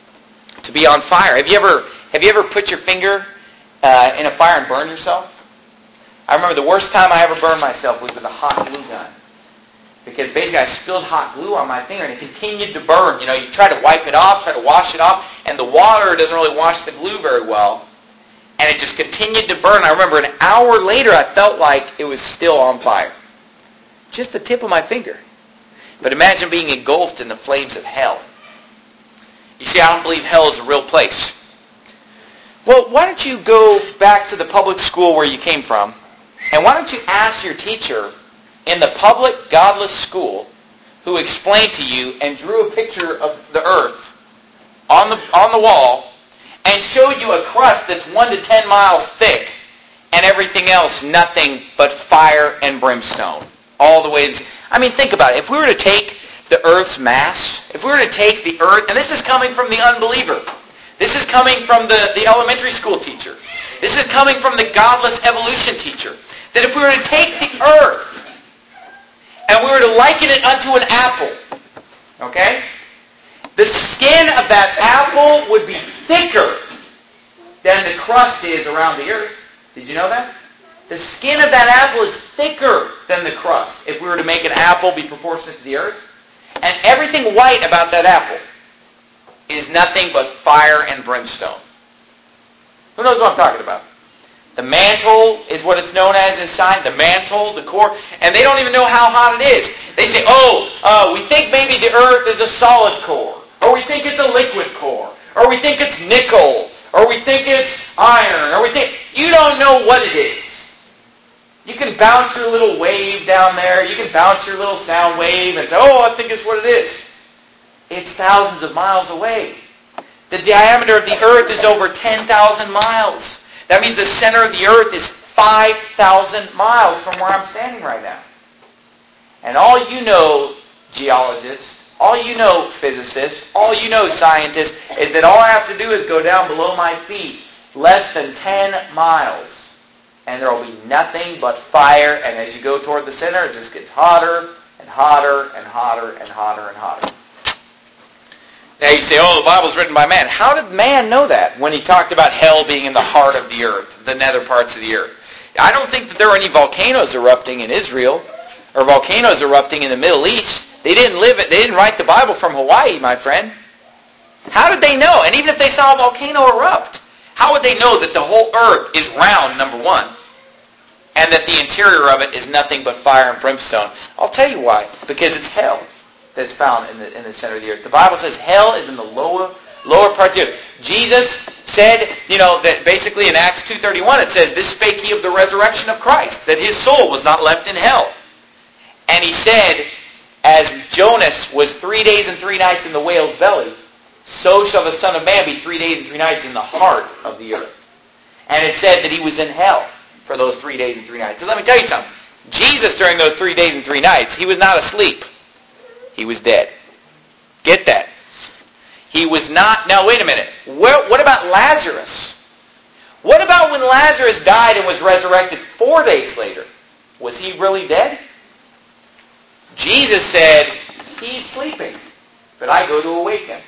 To be on fire. Have you ever have you ever put your finger uh, in a fire and burned yourself? I remember the worst time I ever burned myself was with a hot glue gun. Because basically I spilled hot glue on my finger and it continued to burn. You know, you try to wipe it off, try to wash it off, and the water doesn't really wash the glue very well. And it just continued to burn. I remember an hour later I felt like it was still on fire. Just the tip of my finger. But imagine being engulfed in the flames of hell. You see, I don't believe hell is a real place. Well, why don't you go back to the public school where you came from, and why don't you ask your teacher in the public godless school who explained to you and drew a picture of the earth on the on the wall and showed you a crust that's one to ten miles thick and everything else nothing but fire and brimstone all the way to, I mean, think about it. If we were to take the earth's mass, if we were to take the earth, and this is coming from the unbeliever, this is coming from the, the elementary school teacher, this is coming from the godless evolution teacher, that if we were to take the earth and we were to liken it unto an apple, okay? The skin of that apple would be thicker than the crust is around the earth. Did you know that? The skin of that apple is thicker than the crust if we were to make an apple be proportionate to the earth. And everything white about that apple is nothing but fire and brimstone. Who knows what I'm talking about? The mantle is what it's known as inside. The mantle, the core. And they don't even know how hot it is. They say, oh, uh, we think maybe the earth is a solid core. Or we think it's a liquid core. Or we think it's nickel. Or we think it's iron. Or we think... You don't know what it is. You can bounce your little wave down there. You can bounce your little sound wave and say, oh, I think it's what it is. It's thousands of miles away. The diameter of the earth is over ten thousand miles. That means the center of the earth is five thousand miles from where I'm standing right now. And all you know, geologists, all you know, physicists, all you know, scientists, is that all I have to do is go down below my feet less than ten miles. And there will be nothing but fire. And as you go toward the center, it just gets hotter and hotter and hotter and hotter and hotter. Now you say, oh, the Bible's written by man. How did man know that when he talked about hell being in the heart of the earth, the nether parts of the earth? I don't think that there were any volcanoes erupting in Israel or volcanoes erupting in the Middle East. They didn't live it. They didn't write the Bible from Hawaii, my friend. How did they know? And even if they saw a volcano erupt, how would they know that the whole earth is round, number one, and that the interior of it is nothing but fire and brimstone? I'll tell you why. Because it's hell that's found in the in the center of the earth. The Bible says hell is in the lower lower parts of the earth. Jesus said, you know, that basically in Acts two thirty-one it says, this spake he of the resurrection of Christ, that his soul was not left in hell. And he said, as Jonas was three days and three nights in the whale's belly, so shall the Son of Man be three days and three nights in the heart of the earth. And it said that he was in hell for those three days and three nights. So let me tell you something. Jesus, during those three days and three nights, he was not asleep. He was dead. Get that. He was not... Now, wait a minute. Where, what about Lazarus? What about when Lazarus died and was resurrected four days later? Was he really dead? Jesus said, he's sleeping, but I go to awake him.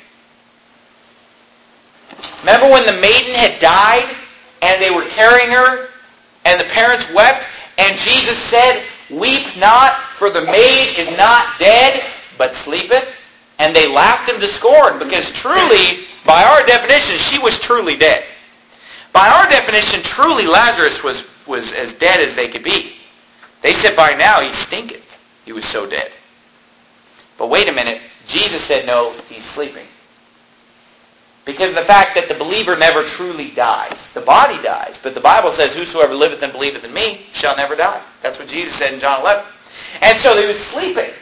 Remember when the maiden had died and they were carrying her and the parents wept and Jesus said, weep not, for the maid is not dead, but sleepeth? And they laughed him to scorn because truly, by our definition, she was truly dead. By our definition, truly Lazarus was, was as dead as they could be. They said by now he stinketh. He was so dead. But wait a minute. Jesus said no, he's sleeping. Because of the fact that the believer never truly dies. The body dies. But the Bible says, whosoever liveth and believeth in me shall never die. That's what Jesus said in John eleven. And so he was sleeping.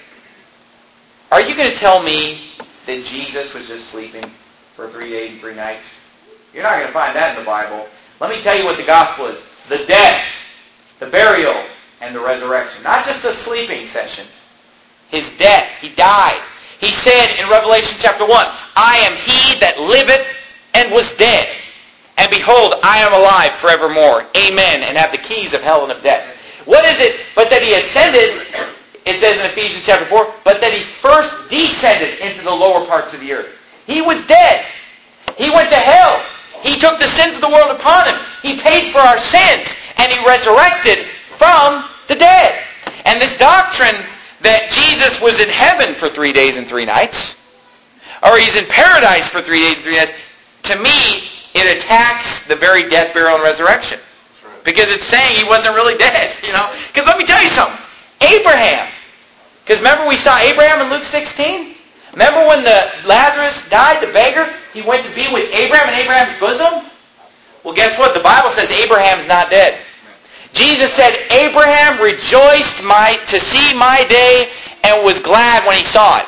Are you going to tell me that Jesus was just sleeping for three days and three nights? You're not going to find that in the Bible. Let me tell you what the gospel is. The death, the burial, and the resurrection. Not just a sleeping session. His death. He died. He said in Revelation chapter one, I am he that liveth and was dead. And behold, I am alive forevermore. Amen. And have the keys of hell and of death. What is it but that he ascended, it says in Ephesians chapter four, but that he first descended into the lower parts of the earth. He was dead. He went to hell. He took the sins of the world upon him. He paid for our sins. And he resurrected from the dead. And this doctrine that Jesus was in heaven for three days and three nights, or he's in paradise for three days and three nights, to me, it attacks the very death, burial, and resurrection. Because it's saying he wasn't really dead, you know. Because let me tell you something. Abraham. Because remember we saw Abraham in Luke sixteen? Remember when the Lazarus died, the beggar? He went to be with Abraham in Abraham's bosom? Well, guess what? The Bible says Abraham's not dead. Jesus said, Abraham rejoiced my, to see my day and was glad when he saw it.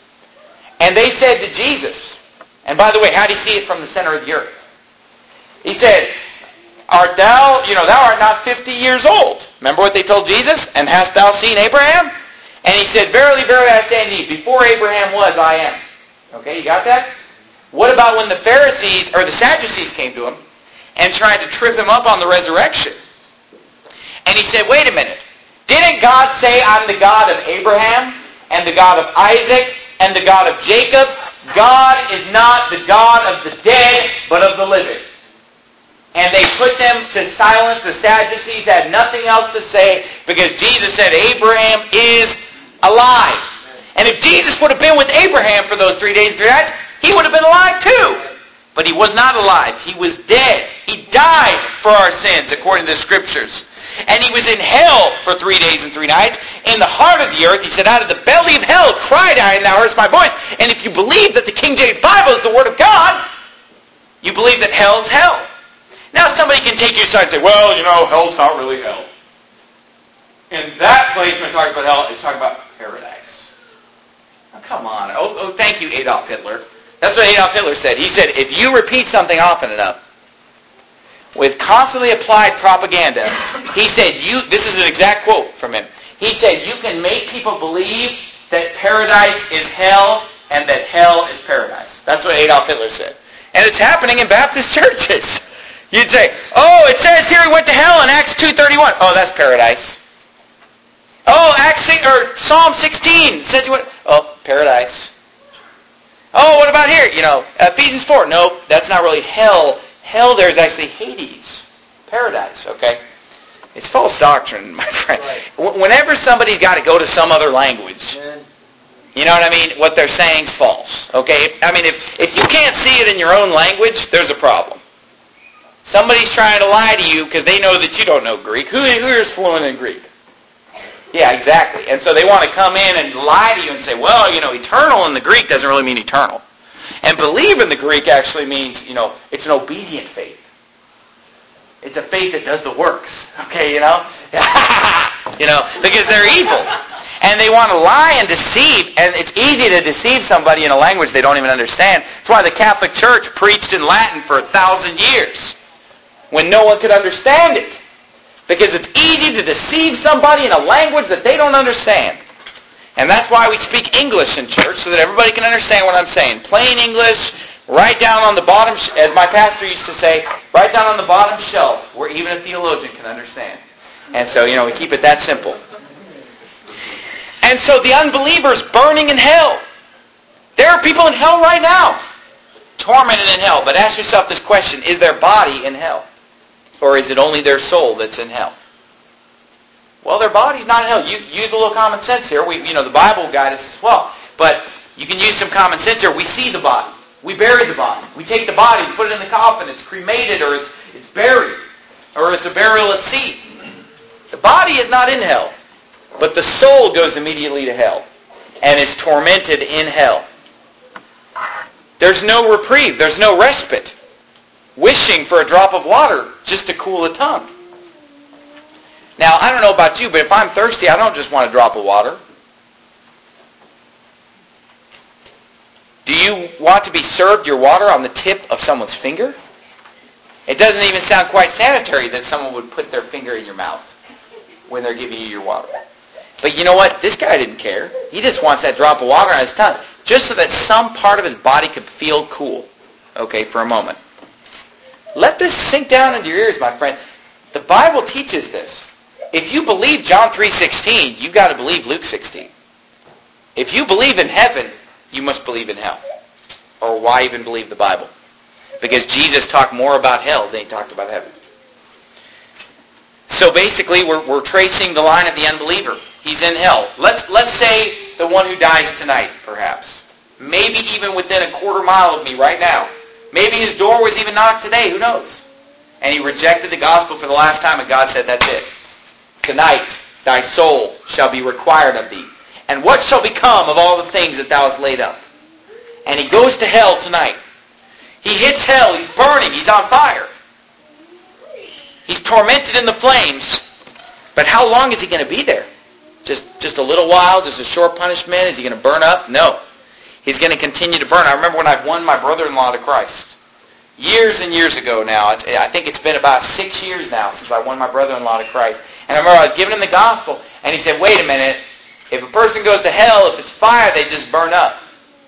And they said to Jesus, and by the way, how do you see it from the center of the earth? He said, art thou, you know, thou art not fifty years old. Remember what they told Jesus? And hast thou seen Abraham? And he said, verily, verily, I say unto thee, before Abraham was, I am. Okay, you got that? What about when the Pharisees, or the Sadducees came to him and tried to trip him up on the resurrection? And he said, wait a minute. Didn't God say, I'm the God of Abraham and the God of Isaac and the God of Jacob? God is not the God of the dead, but of the living. And they put them to silence. The Sadducees had nothing else to say because Jesus said, Abraham is alive. And if Jesus would have been with Abraham for those three days and three nights, he would have been alive too. But he was not alive. He was dead. He died for our sins, according to the Scriptures. And he was in hell for three days and three nights. In the heart of the earth, he said, out of the belly of hell cried I, and thou heardest my voice. And if you believe that the King James Bible is the Word of God, you believe that hell is hell. Now somebody can take your side and say, well, you know, hell's not really hell. In that place when it talks about hell, it's talking about paradise. Now, come on. Oh, oh, thank you, Adolf Hitler. That's what Adolf Hitler said. He said, if you repeat something often enough, with constantly applied propaganda, he said, "You." This is an exact quote from him. He said, you can make people believe that paradise is hell and that hell is paradise. That's what Adolf Hitler said. And it's happening in Baptist churches. You'd say, oh, it says here he went to hell in Acts two thirty-one. Oh, that's paradise. Oh, Acts or Psalm sixteen says he went, oh, paradise. Oh, what about here? You know, Ephesians four. Nope, that's not really hell. Hell there is actually Hades. Paradise, okay? It's false doctrine, my friend. Right. Whenever somebody's got to go to some other language, you know what I mean? What they're saying is false, okay? I mean, if, if you can't see it in your own language, there's a problem. Somebody's trying to lie to you because they know that you don't know Greek. Who, who is fluent in Greek? Yeah, exactly. And so they want to come in and lie to you and say, well, you know, eternal in the Greek doesn't really mean eternal. And believe in the Greek actually means, you know, it's an obedient faith. It's a faith that does the works. Okay, you know? you know, because they're evil. And they want to lie and deceive. And it's easy to deceive somebody in a language they don't even understand. That's why the Catholic Church preached in Latin for a thousand years when no one could understand it. Because it's easy to deceive somebody in a language that they don't understand. And that's why we speak English in church, so that everybody can understand what I'm saying. Plain English, right down on the bottom, as my pastor used to say, right down on the bottom shelf, where even a theologian can understand. And so, you know, we keep it that simple. And so the unbelievers burning in hell. There are people in hell right now, tormented in hell. But ask yourself this question, is their body in hell? Or is it only their soul that's in hell? Well, their body's not in hell. You use a little common sense here. We, you know, the Bible will guide us as well. But you can use some common sense here. We see the body. We bury the body. We take the body, put it in the coffin. It's cremated or it's, it's buried. Or it's a burial at sea. The body is not in hell. But the soul goes immediately to hell and is tormented in hell. There's no reprieve. There's no respite. Wishing for a drop of water just to cool the tongue. Now, I don't know about you, but if I'm thirsty, I don't just want a drop of water. Do you want to be served your water on the tip of someone's finger? It doesn't even sound quite sanitary that someone would put their finger in your mouth when they're giving you your water. But you know what? This guy didn't care. He just wants that drop of water on his tongue, just so that some part of his body could feel cool, okay, for a moment. Let this sink down into your ears, my friend. The Bible teaches this. If you believe John three sixteen, you've got to believe Luke sixteen. If you believe in heaven, you must believe in hell. Or why even believe the Bible? Because Jesus talked more about hell than he talked about heaven. So basically, we're, we're tracing the line of the unbeliever. He's in hell. Let's, let's say the one who dies tonight, perhaps. Maybe even within a quarter mile of me right now. Maybe his door was even knocked today. Who knows? And he rejected the gospel for the last time, and God said, that's it. Tonight thy soul shall be required of thee. And what shall become of all the things that thou hast laid up? And he goes to hell tonight. He hits hell. He's burning. He's on fire. He's tormented in the flames. But how long is he going to be there? Just, just a little while? Just a short punishment? Is he going to burn up? No. He's going to continue to burn. I remember when I won my brother-in-law to Christ. Years and years ago now. It's, I think it's been about six years now since I won my brother-in-law to Christ. And I remember I was giving him the gospel, and he said, wait a minute. If a person goes to hell, if it's fire, they just burn up.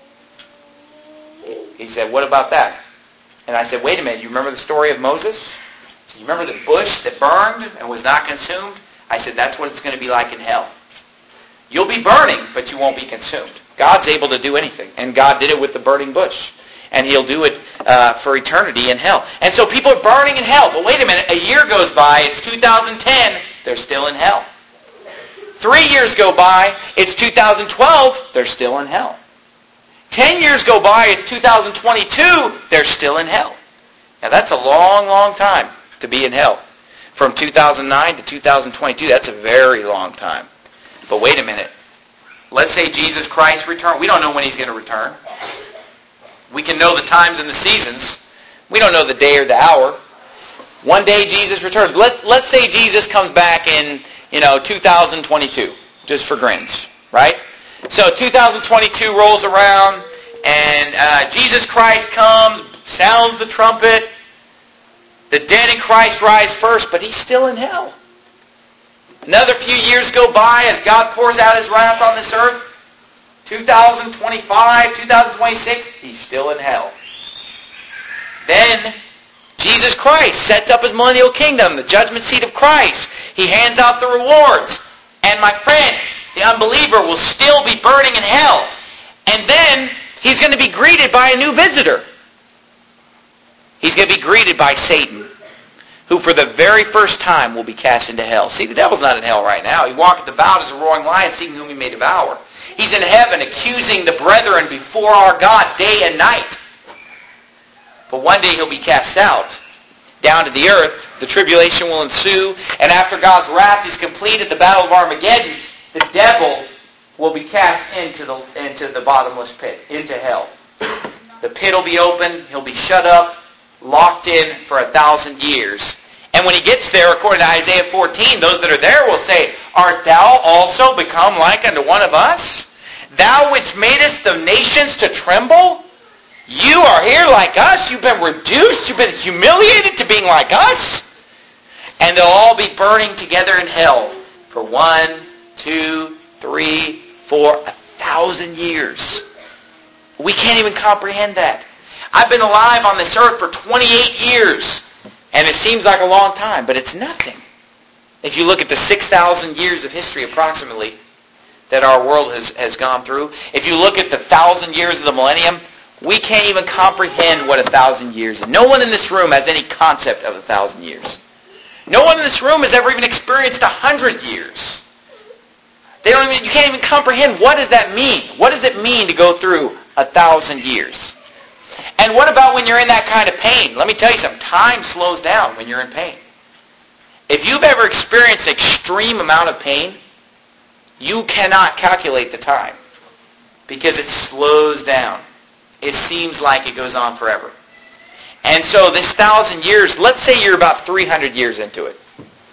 He said, what about that? And I said, wait a minute. You remember the story of Moses? You remember the bush that burned and was not consumed? I said, that's what it's going to be like in hell. You'll be burning, but you won't be consumed. God's able to do anything. And God did it with the burning bush. And he'll do it uh, for eternity in hell. And so people are burning in hell. But wait a minute, a year goes by, it's two thousand ten, they're still in hell. Three years go by, it's two thousand twelve, they're still in hell. Ten years go by, it's two thousand twenty-two, they're still in hell. Now that's a long, long time to be in hell. From two thousand nine to two thousand twenty-two, that's a very long time. But wait a minute. Let's say Jesus Christ returns. We don't know when he's going to return. We can know the times and the seasons. We don't know the day or the hour. One day Jesus returns. Let's, let's say Jesus comes back in, you know, two thousand twenty-two, just for grins, right? So two thousand twenty-two rolls around, and uh, Jesus Christ comes, sounds the trumpet. The dead in Christ rise first, but he's still in hell. Another few years go by as God pours out his wrath on this earth. two thousand twenty-five, two thousand twenty-six, he's still in hell. Then Jesus Christ sets up his millennial kingdom, the judgment seat of Christ. He hands out the rewards. And my friend, the unbeliever will still be burning in hell. And then he's going to be greeted by a new visitor. He's going to be greeted by Satan, who for the very first time will be cast into hell. See, the devil's not in hell right now. He walketh about as a roaring lion, seeking whom he may devour. He's in heaven accusing the brethren before our God day and night. But one day he'll be cast out, down to the earth. The tribulation will ensue. And after God's wrath is completed, the battle of Armageddon, the devil will be cast into the, into the bottomless pit, into hell. The pit will be open. He'll be shut up, locked in for a thousand years. And when he gets there, according to Isaiah fourteen, those that are there will say, art thou also become like unto one of us? Thou which madest the nations to tremble? You are here like us? You've been reduced? You've been humiliated to being like us? And they'll all be burning together in hell for one, two, three, four, a thousand years. We can't even comprehend that. I've been alive on this earth for twenty-eight years, and it seems like a long time, but it's nothing. If you look at the six thousand years of history approximately that our world has, has gone through, if you look at the thousand years of the millennium, we can't even comprehend what a thousand years is. No one in this room has any concept of a thousand years. No one in this room has ever even experienced a hundred years. They don't even, you can't even comprehend what does that mean. What does it mean to go through a thousand years? And what about when you're in that kind of pain? Let me tell you something. Time slows down when you're in pain. If you've ever experienced an extreme amount of pain, you cannot calculate the time because it slows down. It seems like it goes on forever. And so this thousand years, let's say you're about three hundred years into it.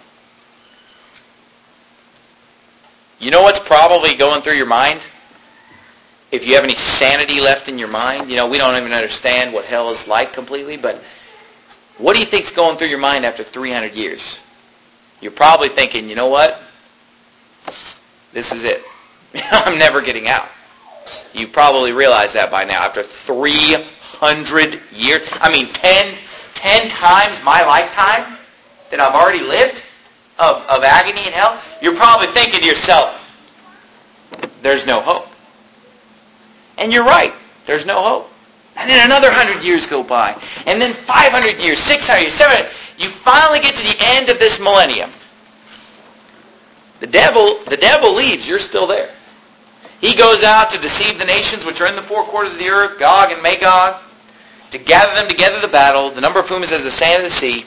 You know what's probably going through your mind? If you have any sanity left in your mind, you know, we don't even understand what hell is like completely, but what do you think's going through your mind after three hundred years? You're probably thinking, you know what? This is it. I'm never getting out. You probably realize that by now. After three hundred years, I mean, ten, ten times my lifetime that I've already lived of, of agony and hell, you're probably thinking to yourself, there's no hope. And you're right. There's no hope. And then another hundred years go by. And then five hundred years, six hundred years, seven hundred. You finally get to the end of this millennium. The devil, the devil leaves. You're still there. He goes out to deceive the nations which are in the four quarters of the earth, Gog and Magog, to gather them together to battle, the number of whom is as the sand of the sea.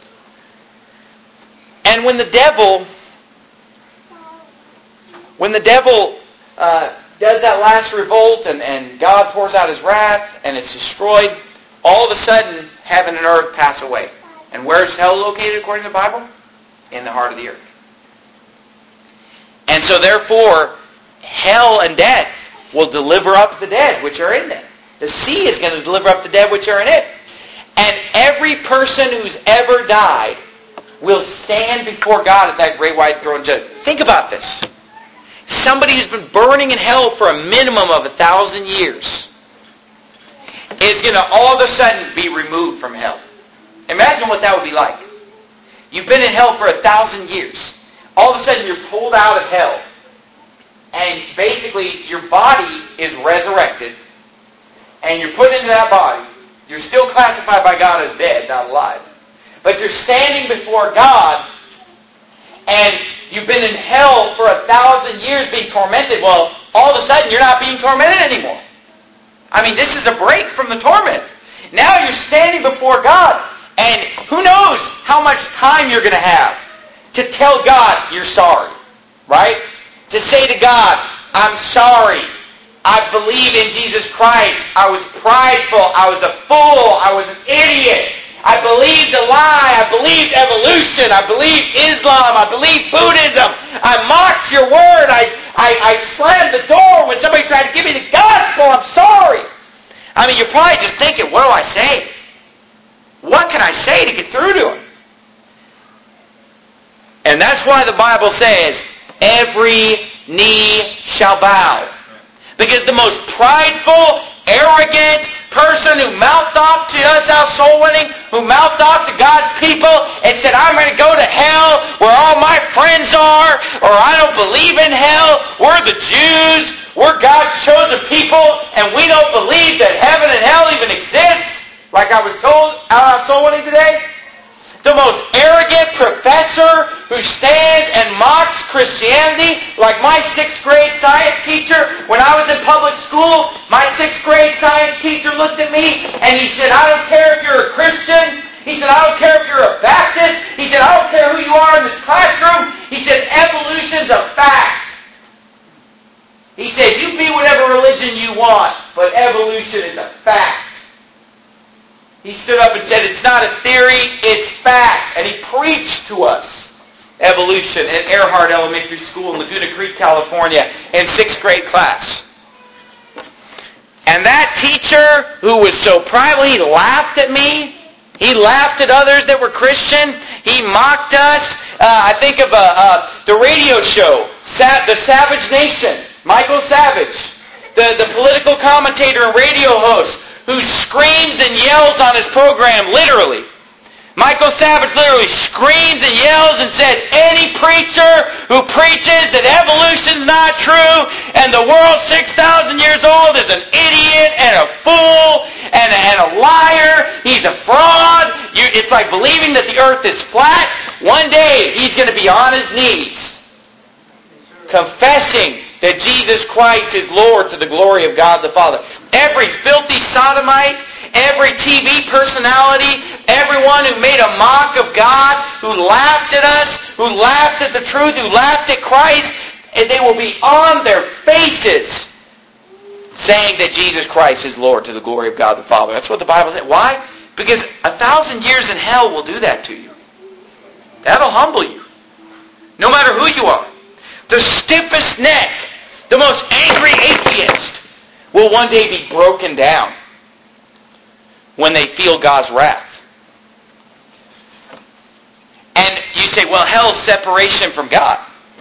And when the devil, when the devil uh, does that last revolt and, and God pours out his wrath and it's destroyed, all of a sudden heaven and earth pass away. And where's hell located according to the Bible? In the heart of the earth. And so therefore, hell and death will deliver up the dead which are in them. The sea is going to deliver up the dead which are in it. And every person who's ever died will stand before God at that great white throne judgment. Think about this. Somebody who's been burning in hell for a minimum of a thousand years is going to all of a sudden be removed from hell. Imagine what that would be like. You've been in hell for a thousand years. All of a sudden you're pulled out of hell. And basically your body is resurrected. And you're put into that body. You're still classified by God as dead, not alive. But you're standing before God. And you've been in hell for a thousand years being tormented. Well, all of a sudden you're not being tormented anymore. I mean, this is a break from the torment. Now you're standing before God. And who knows how much time you're going to have to tell God you're sorry, right? To say to God, I'm sorry. I believe in Jesus Christ. I was prideful. I was a fool. I was an idiot. I believed a lie. I believed evolution. I believed Islam. I believed Buddhism. I mocked your word. I, I, I slammed the door when somebody tried to give me the gospel. I'm sorry. I mean, you're probably just thinking, what do I say? What can I say to get through to him? And that's why the Bible says, every knee shall bow. Because the most prideful, arrogant person who mouthed off to us out soul winning, who mouthed off to God's people and said, I'm going to go to hell where all my friends are, or I don't believe in hell, we're the Jews, we're God's chosen people, and we don't believe that heaven and hell even exist, like I was told out on soul winning today. The most arrogant professor who stands and mocks Christianity, like my sixth grade science teacher when I was in public school. My sixth grade science teacher looked at me and he said, I don't care if you're a Christian. He said, I don't care if you're a Baptist. He said, I don't care who you are in this classroom. He said, evolution's a fact. He said, you be whatever religion you want, but evolution is a fact. He stood up and said, it's not a theory, it's fact. And he preached to us evolution at Earhart Elementary School in Laguna Creek, California, in sixth grade class. And that teacher, who was so prideful, he laughed at me. He laughed at others that were Christian. He mocked us. Uh, I think of uh, uh, the radio show, Sa- The Savage Nation, Michael Savage, the, the political commentator and radio host, who screams and yells on his program, literally, Michael Savage literally screams and yells and says, any preacher who preaches that evolution's not true and the world's six thousand years old is an idiot and a fool and a, and a liar. He's a fraud. You, it's like believing that the earth is flat. One day he's going to be on his knees confessing that Jesus Christ is Lord to the glory of God the Father. Every filthy sodomite, every T V personality, everyone who made a mock of God, who laughed at us, who laughed at the truth, who laughed at Christ, and they will be on their faces saying that Jesus Christ is Lord to the glory of God the Father. That's what the Bible says. Why? Because a thousand years in hell will do that to you. That'll humble you. No matter who you are. The stiffest neck, the most angry atheist will one day be broken down when they feel God's wrath. And you say, well, hell's separation from God.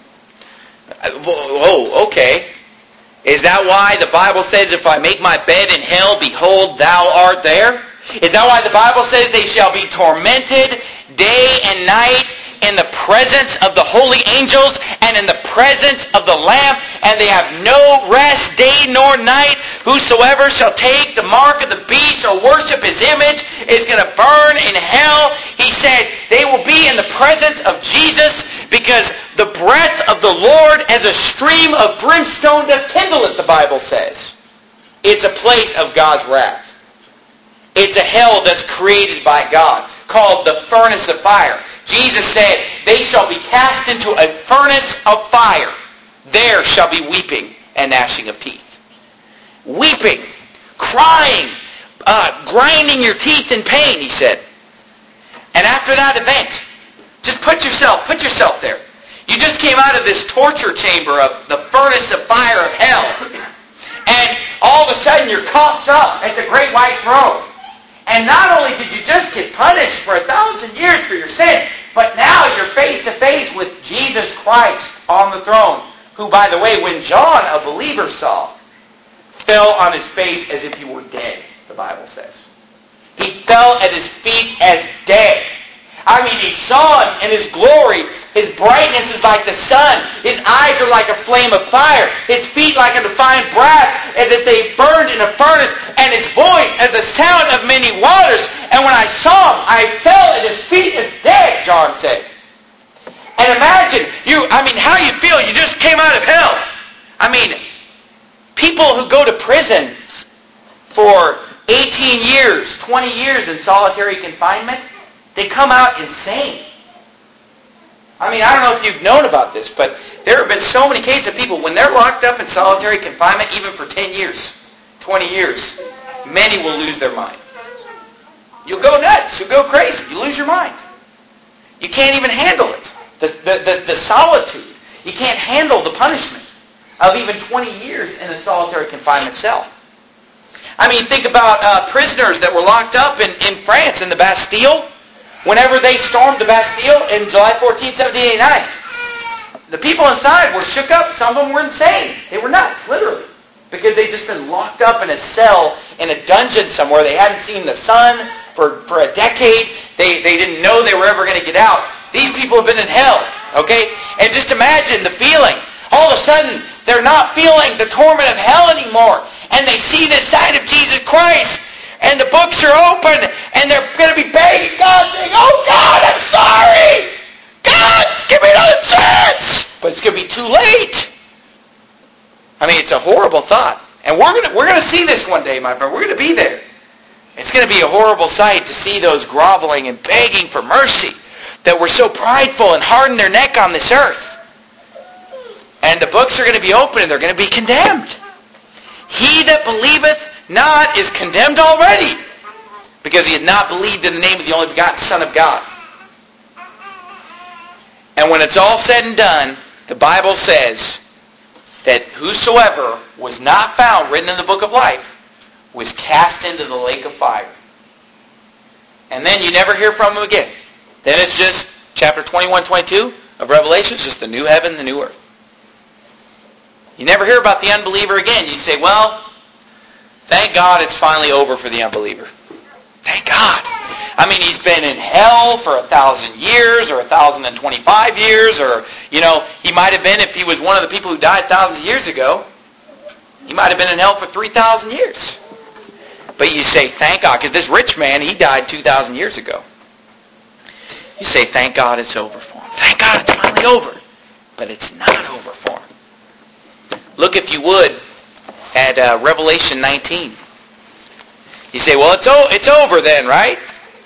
Oh, okay. Is that why the Bible says, if I make my bed in hell, behold, thou art there? Is that why the Bible says they shall be tormented day and night in the presence of the holy angels and in the presence of the Lamb, and they have no rest day nor night? Whosoever shall take the mark of the beast or worship his image is going to burn in hell. He said they will be in the presence of Jesus because the breath of the Lord as a stream of brimstone doth kindle it, the Bible says. It's a place of God's wrath. It's a hell that's created by God, called the furnace of fire. Jesus said, they shall be cast into a furnace of fire. There shall be weeping and gnashing of teeth. Weeping, crying, uh, grinding your teeth in pain, he said. And after that event, just put yourself, put yourself there. You just came out of this torture chamber of the furnace of fire of hell. And all of a sudden you're coughed up at the great white throne. And not only did you just get punished for a thousand years for your sin, but now you're face to face with Jesus Christ on the throne, who, by the way, when John, a believer, saw, fell on his face as if he were dead, the Bible says. He fell at his feet as dead. I mean, he saw him in his glory. His brightness is like the sun. His eyes are like a flame of fire. His feet like a defined brass, as if they burned in a furnace. And his voice as the sound of many waters. And when I saw him, I fell at his feet as dead, John said. And imagine, you, I mean, how you feel. You just came out of hell. I mean, people who go to prison for eighteen years, twenty years in solitary confinement, they come out insane. I mean, I don't know if you've known about this, but there have been so many cases of people, when they're locked up in solitary confinement, even for ten years, twenty years, many will lose their mind. You'll go nuts. You'll go crazy. You lose your mind. You can't even handle it. The, the, the, the solitude. You can't handle the punishment of even twenty years in a solitary confinement cell. I mean, think about uh, prisoners that were locked up in, in France in the Bastille. Whenever they stormed the Bastille in July fourteenth, seventeen eighty-nine, the people inside were shook up. Some of them were insane. They were nuts, literally. Because they'd just been locked up in a cell, in a dungeon somewhere. They hadn't seen the sun for, for a decade. They, they didn't know they were ever going to get out. These people have been in hell, okay? And just imagine the feeling. All of a sudden, they're not feeling the torment of hell anymore. And they see this side of Jesus Christ. And the books are open, and they're going to be begging God, saying, oh God, I'm sorry! God, give me another chance! But it's going to be too late. I mean, it's a horrible thought. And we're going to, we're going to see this one day, my friend. We're going to be there. It's going to be a horrible sight to see those groveling and begging for mercy that were so prideful and hardened their neck on this earth. And the books are going to be open, and they're going to be condemned. He that believeth not is condemned already, because he had not believed in the name of the only begotten Son of God. And when it's all said and done, the Bible says that whosoever was not found written in the book of life was cast into the lake of fire. And then you never hear from him again. Then it's just chapter twenty-one, twenty-two of Revelation. It's just the new heaven, the new earth. You never hear about the unbeliever again. You say, well, thank God it's finally over for the unbeliever. Thank God. I mean, he's been in hell for a thousand years or a thousand and twenty-five years, or, you know, he might have been, if he was one of the people who died thousands of years ago, he might have been in hell for three thousand years. But you say, thank God, because this rich man, he died two thousand years ago. You say, thank God it's over for him. Thank God it's finally over. But it's not over for him. Look, if you would, at uh, Revelation nineteen. You say, well, it's o- it's over then, right?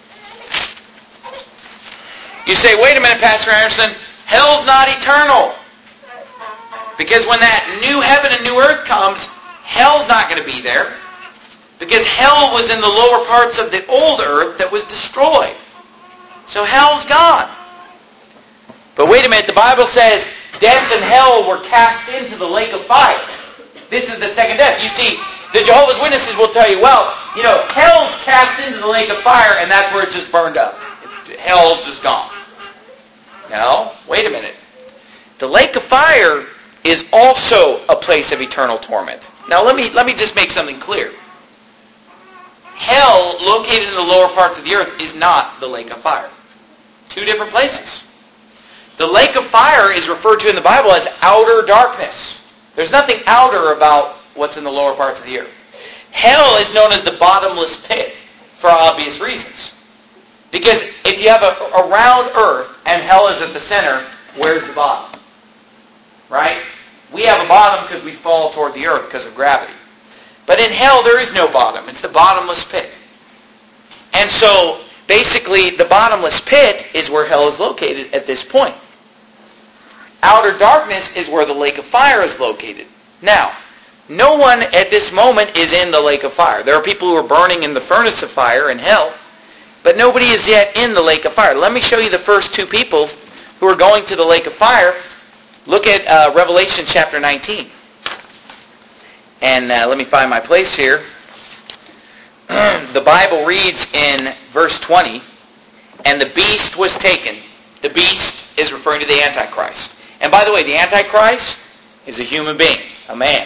You say, wait a minute, Pastor Anderson, hell's not eternal. Because when that new heaven and new earth comes, hell's not going to be there. Because hell was in the lower parts of the old earth that was destroyed. So hell's gone. But wait a minute, the Bible says death and hell were cast into the lake of fire. This is the second death. You see, the Jehovah's Witnesses will tell you, well, you know, hell's cast into the lake of fire, and that's where it's just burned up. Hell's just gone. No, wait a minute. The lake of fire is also a place of eternal torment. Now let me let me just make something clear. Hell, located in the lower parts of the earth, is not the lake of fire. Two different places. The lake of fire is referred to in the Bible as outer darkness. There's nothing outer about what's in the lower parts of the earth. Hell is known as the bottomless pit for obvious reasons. Because if you have a, a round earth and hell is at the center, where's the bottom? Right? We have a bottom because we fall toward the earth because of gravity. But in hell, there is no bottom. It's the bottomless pit. And so, basically, the bottomless pit is where hell is located at this point. Outer darkness is where the lake of fire is located. Now, no one at this moment is in the lake of fire. There are people who are burning in the furnace of fire in hell, but nobody is yet in the lake of fire. Let me show you the first two people who are going to the lake of fire. Look at uh, Revelation chapter nineteen. And uh, let me find my place here. The Bible reads in verse twenty, and the beast was taken. The beast is referring to the Antichrist. And by the way, the Antichrist is a human being, a man.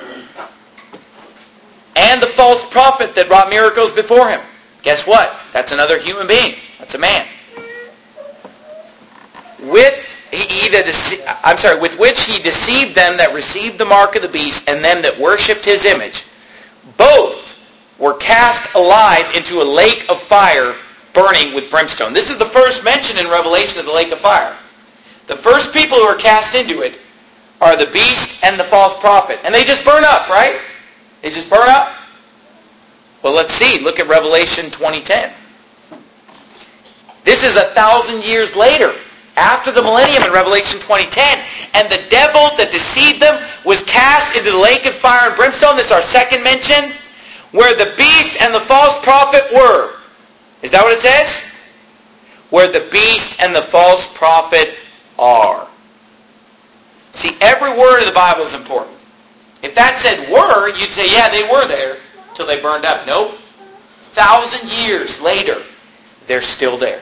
And the false prophet that wrought miracles before him. Guess what? That's another human being. That's a man. With he either dece- I'm sorry, with which he deceived them that received the mark of the beast and them that worshipped his image. Both were cast alive into a lake of fire burning with brimstone. This is the first mention in Revelation of the lake of fire. The first people who are cast into it are the beast and the false prophet. And they just burn up, right? They just burn up. Well, let's see. Look at Revelation twenty ten. This is a thousand years later, after the millennium in Revelation twenty ten. And the devil that deceived them was cast into the lake of fire and brimstone. This is our second mention. Where the beast and the false prophet were. Is that what it says? Where the beast and the false prophet are. See, every word of the Bible is important. If that said were, you'd say, yeah, they were there till they burned up. Nope. Thousand years later, they're still there.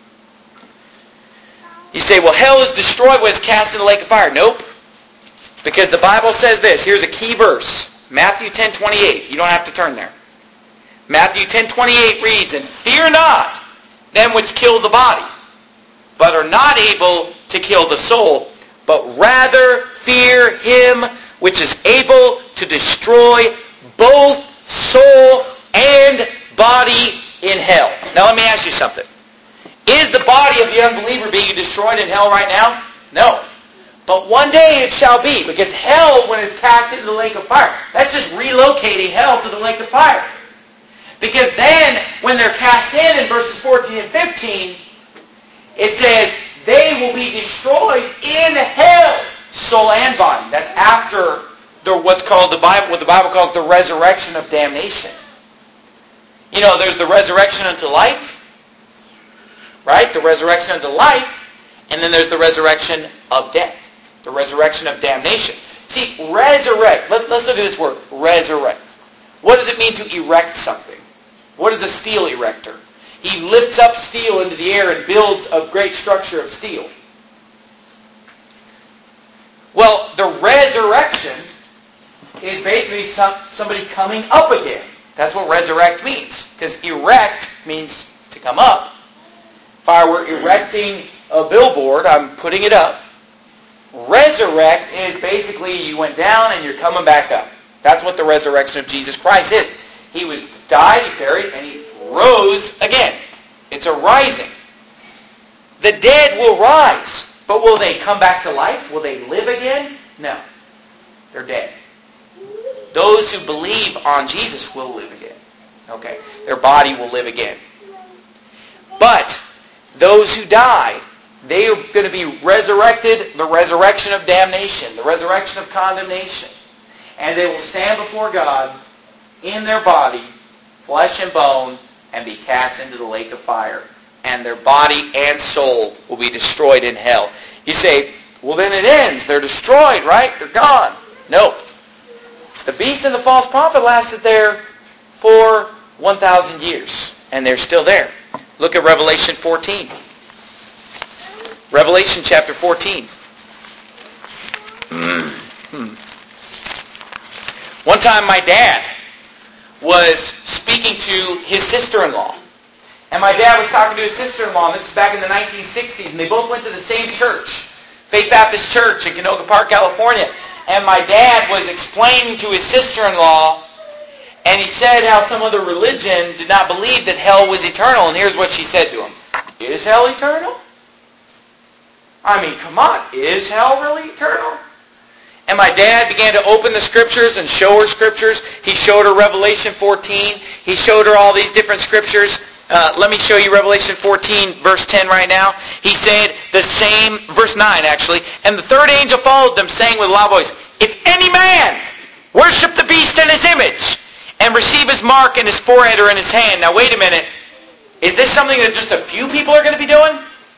You say, well, hell is destroyed when it's cast in the lake of fire. Nope. Because the Bible says this. Here's a key verse. Matthew ten twenty-eight. You don't have to turn there. Matthew ten twenty-eight reads, and fear not them which kill the body, but are not able to kill the soul, but rather fear him which is able to destroy both soul and body in hell. Now let me ask you something. Is the body of the unbeliever being destroyed in hell right now? No. But one day it shall be, because hell, when it's cast into the lake of fire, that's just relocating hell to the lake of fire. Because then, when they're cast in, in verses fourteen and fifteen, it says, they will be destroyed in hell, soul and body. That's after the, what's called the Bible, what the Bible calls the resurrection of damnation. You know, there's the resurrection unto life, right? The resurrection unto life, and then there's the resurrection of death, the resurrection of damnation. See, resurrect. Let, let's look at this word, resurrect. What does it mean to erect something? What is a steel erector? He lifts up steel into the air and builds a great structure of steel. Well, the resurrection is basically some, somebody coming up again. That's what resurrect means. Because erect means to come up. If I were erecting a billboard, I'm putting it up. Resurrect is basically you went down and you're coming back up. That's what the resurrection of Jesus Christ is. He was died, he buried, and he rose again. It's a rising. The dead will rise, but will they come back to life? Will they live again? No. They're dead. Those who believe on Jesus will live again. Okay? Their body will live again. But those who die, they are going to be resurrected, the resurrection of damnation, the resurrection of condemnation. And they will stand before God in their body, flesh and bone, and be cast into the lake of fire. And their body and soul will be destroyed in hell. You say, well then it ends. They're destroyed, right? They're gone. Nope. The beast and the false prophet lasted there for one thousand years. And they're still there. Look at Revelation fourteen. Revelation chapter fourteen. Hmm. One time my dad was speaking to his sister-in-law. And my dad was talking to his sister-in-law, and this is back in the nineteen sixties, and they both went to the same church, Faith Baptist Church in Canoga Park, California. And my dad was explaining to his sister-in-law, and he said how some other religion did not believe that hell was eternal. And here's what she said to him. Is hell eternal? I mean, come on. Is hell really eternal? And my dad began to open the Scriptures and show her Scriptures. He showed her Revelation fourteen. He showed her all these different Scriptures. Uh, let me show you Revelation fourteen, verse ten right now. He said the same, verse nine actually, and the third angel followed them, saying with a loud voice, if any man worship the beast and his image, and receive his mark in his forehead or in his hand. Now wait a minute. Is this something that just a few people are going to be doing?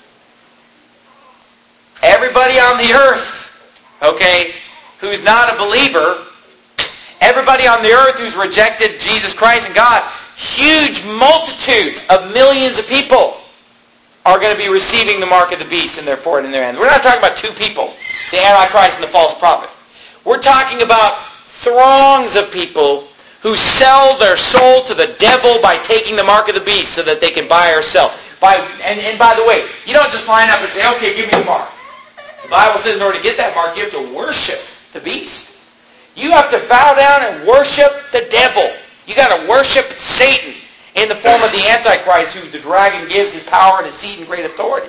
Everybody on the earth, okay, who's not a believer, everybody on the earth who's rejected Jesus Christ and God, huge multitudes of millions of people are going to be receiving the mark of the beast in their forehead and their hand. We're not talking about two people, the Antichrist and the false prophet. We're talking about throngs of people who sell their soul to the devil by taking the mark of the beast so that they can buy or sell. By, and, and by the way, you don't just line up and say, okay, give me the mark. The Bible says in order to get that mark, you have to worship the beast. You have to bow down and worship the devil. You got to worship Satan in the form of the Antichrist, who the dragon gives his power and his seat and great authority.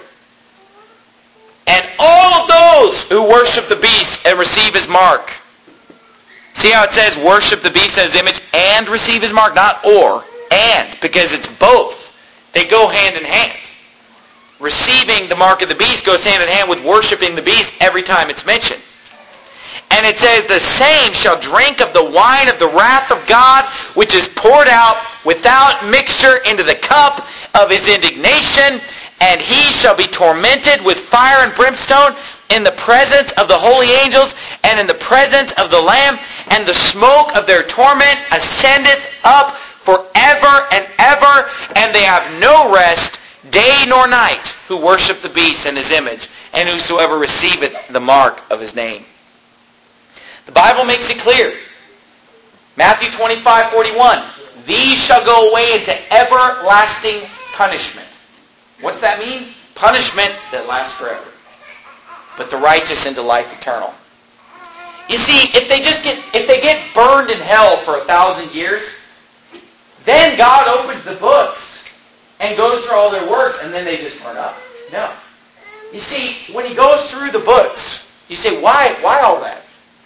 And all of those who worship the beast and receive his mark. See how it says worship the beast and his image and receive his mark? Not or, and, because it's both. They go hand in hand. Receiving the mark of the beast goes hand in hand with worshiping the beast every time it's mentioned. And it says, the same shall drink of the wine of the wrath of God, which is poured out without mixture into the cup of his indignation, and he shall be tormented with fire and brimstone in the presence of the holy angels and in the presence of the Lamb, and the smoke of their torment ascendeth up forever and ever, and they have no rest day nor night who worship the beast and his image, and whosoever receiveth the mark of his name. The Bible makes it clear. Matthew twenty-five forty-one. These shall go away into everlasting punishment. What's that mean? Punishment that lasts forever. But the righteous into life eternal. You see, if they just get if they get burned in hell for a thousand years, then God opens the books and goes through all their works, and then they just burn up. No. You see, when he goes through the books, you say, why, why all that?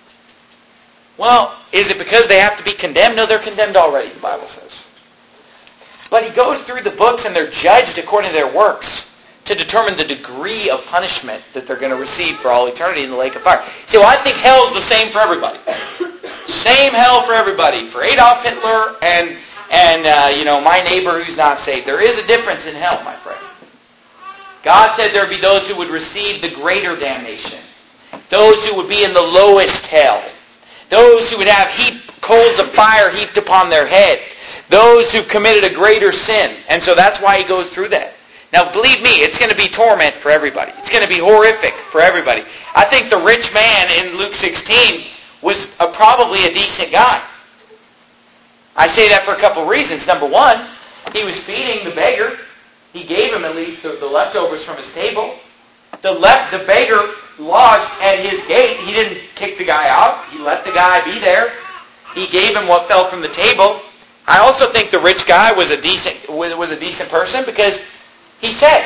Well, is it because they have to be condemned? No, they're condemned already, the Bible says. But he goes through the books and they're judged according to their works to determine the degree of punishment that they're going to receive for all eternity in the lake of fire. See, well, I think hell is the same for everybody. Same hell for everybody. For Adolf Hitler and, and uh, you know, my neighbor who's not saved. There is a difference in hell, my friend. God said there would be those who would receive the greater damnation. Those who would be in the lowest hell. Those who would have heap, coals of fire heaped upon their head. Those who've committed a greater sin. And so that's why he goes through that. Now, believe me, it's going to be torment for everybody. It's going to be horrific for everybody. I think the rich man in Luke sixteen was a, probably a decent guy. I say that for a couple of reasons. Number one, he was feeding the beggar. He gave him at least the, the leftovers from his table. The left, the beggar lodged at his gate. He didn't kick the guy out. He let the guy be there. He gave him what fell from the table. I also think the rich guy was a decent was a decent person because he said,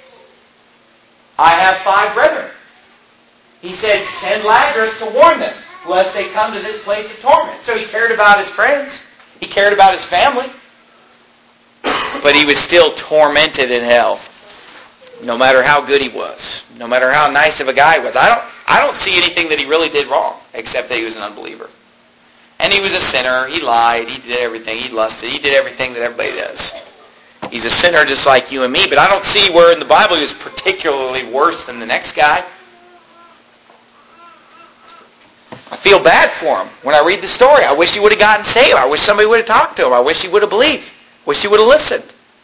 I have five brethren. He said, send Lazarus to warn them, lest they come to this place of torment. So he cared about his friends. He cared about his family. But he was still tormented in hell, no matter how good he was, no matter how nice of a guy he was. I don't, I don't see anything that he really did wrong, except that he was an unbeliever. And he was a sinner. He lied. He did everything. He lusted. He did everything that everybody does. He's a sinner just like you and me. But I don't see where in the Bible he was particularly worse than the next guy. I feel bad for him when I read the story. I wish he would have gotten saved. I wish somebody would have talked to him. I wish he would have believed. Wish he would have listened.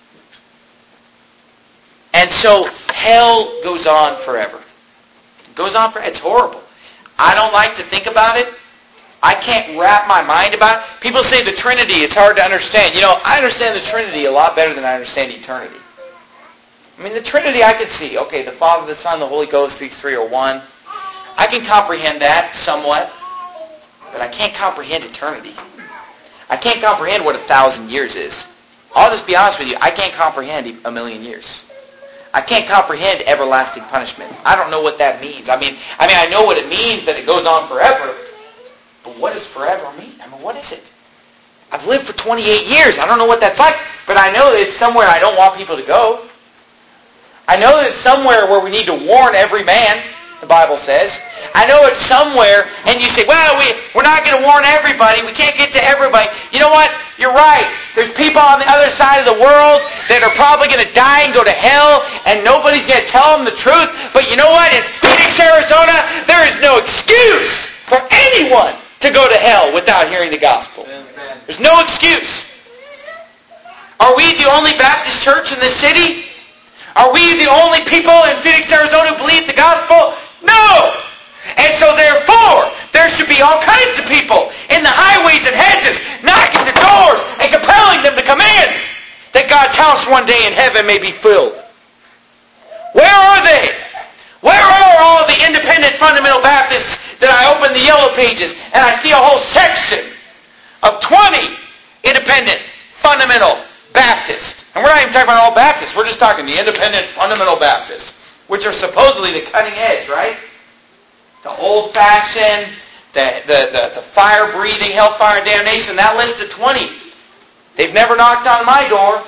And so hell goes on forever. It goes on forever. It's horrible. I don't like to think about it. I can't wrap my mind about it. People say the Trinity, it's hard to understand. You know, I understand the Trinity a lot better than I understand eternity. I mean, the Trinity I could see. Okay, the Father, the Son, the Holy Ghost, these three are one. I can comprehend that somewhat, but I can't comprehend eternity. I can't comprehend what a thousand years is. I'll just be honest with you. I can't comprehend a million years. I can't comprehend everlasting punishment. I don't know what that means. I mean, I mean, I know what it means that it goes on forever. But what does forever mean? I mean, what is it? I've lived for twenty-eight years. I don't know what that's like. But I know that it's somewhere I don't want people to go. I know that it's somewhere where we need to warn every man, the Bible says. I know it's somewhere, and you say, well, we, we're not going to warn everybody. We can't get to everybody. You know what? You're right. There's people on the other side of the world that are probably going to die and go to hell, and nobody's going to tell them the truth. But you know what? In Phoenix, Arizona, there is no excuse for anyone to go to hell without hearing the gospel. Amen. There's no excuse. Are we the only Baptist church in this city? Are we the only people in Phoenix, Arizona who believe the gospel? No! And so therefore, there should be all kinds of people in the highways and hedges knocking the doors and compelling them to come in, that God's house one day in heaven may be filled. Where are they? Where are all the independent fundamental Baptists that I open the yellow pages and I see a whole section of twenty independent fundamental Baptists? And we're not even talking about all Baptists. We're just talking the independent fundamental Baptists, which are supposedly the cutting edge, right? The old-fashioned, the, the, the, the fire-breathing, hellfire, damnation, that list of twenty. They've never knocked on my door.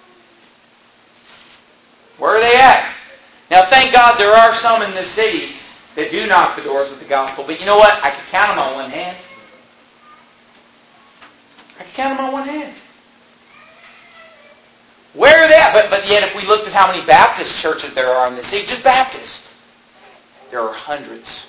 Where are they at? Now, thank God there are some in this city that do knock the doors with the gospel. But you know what? I can count them on one hand. I can count them on one hand. Where are they at? But, but yet, if we looked at how many Baptist churches there are in this city, just Baptist, there are hundreds.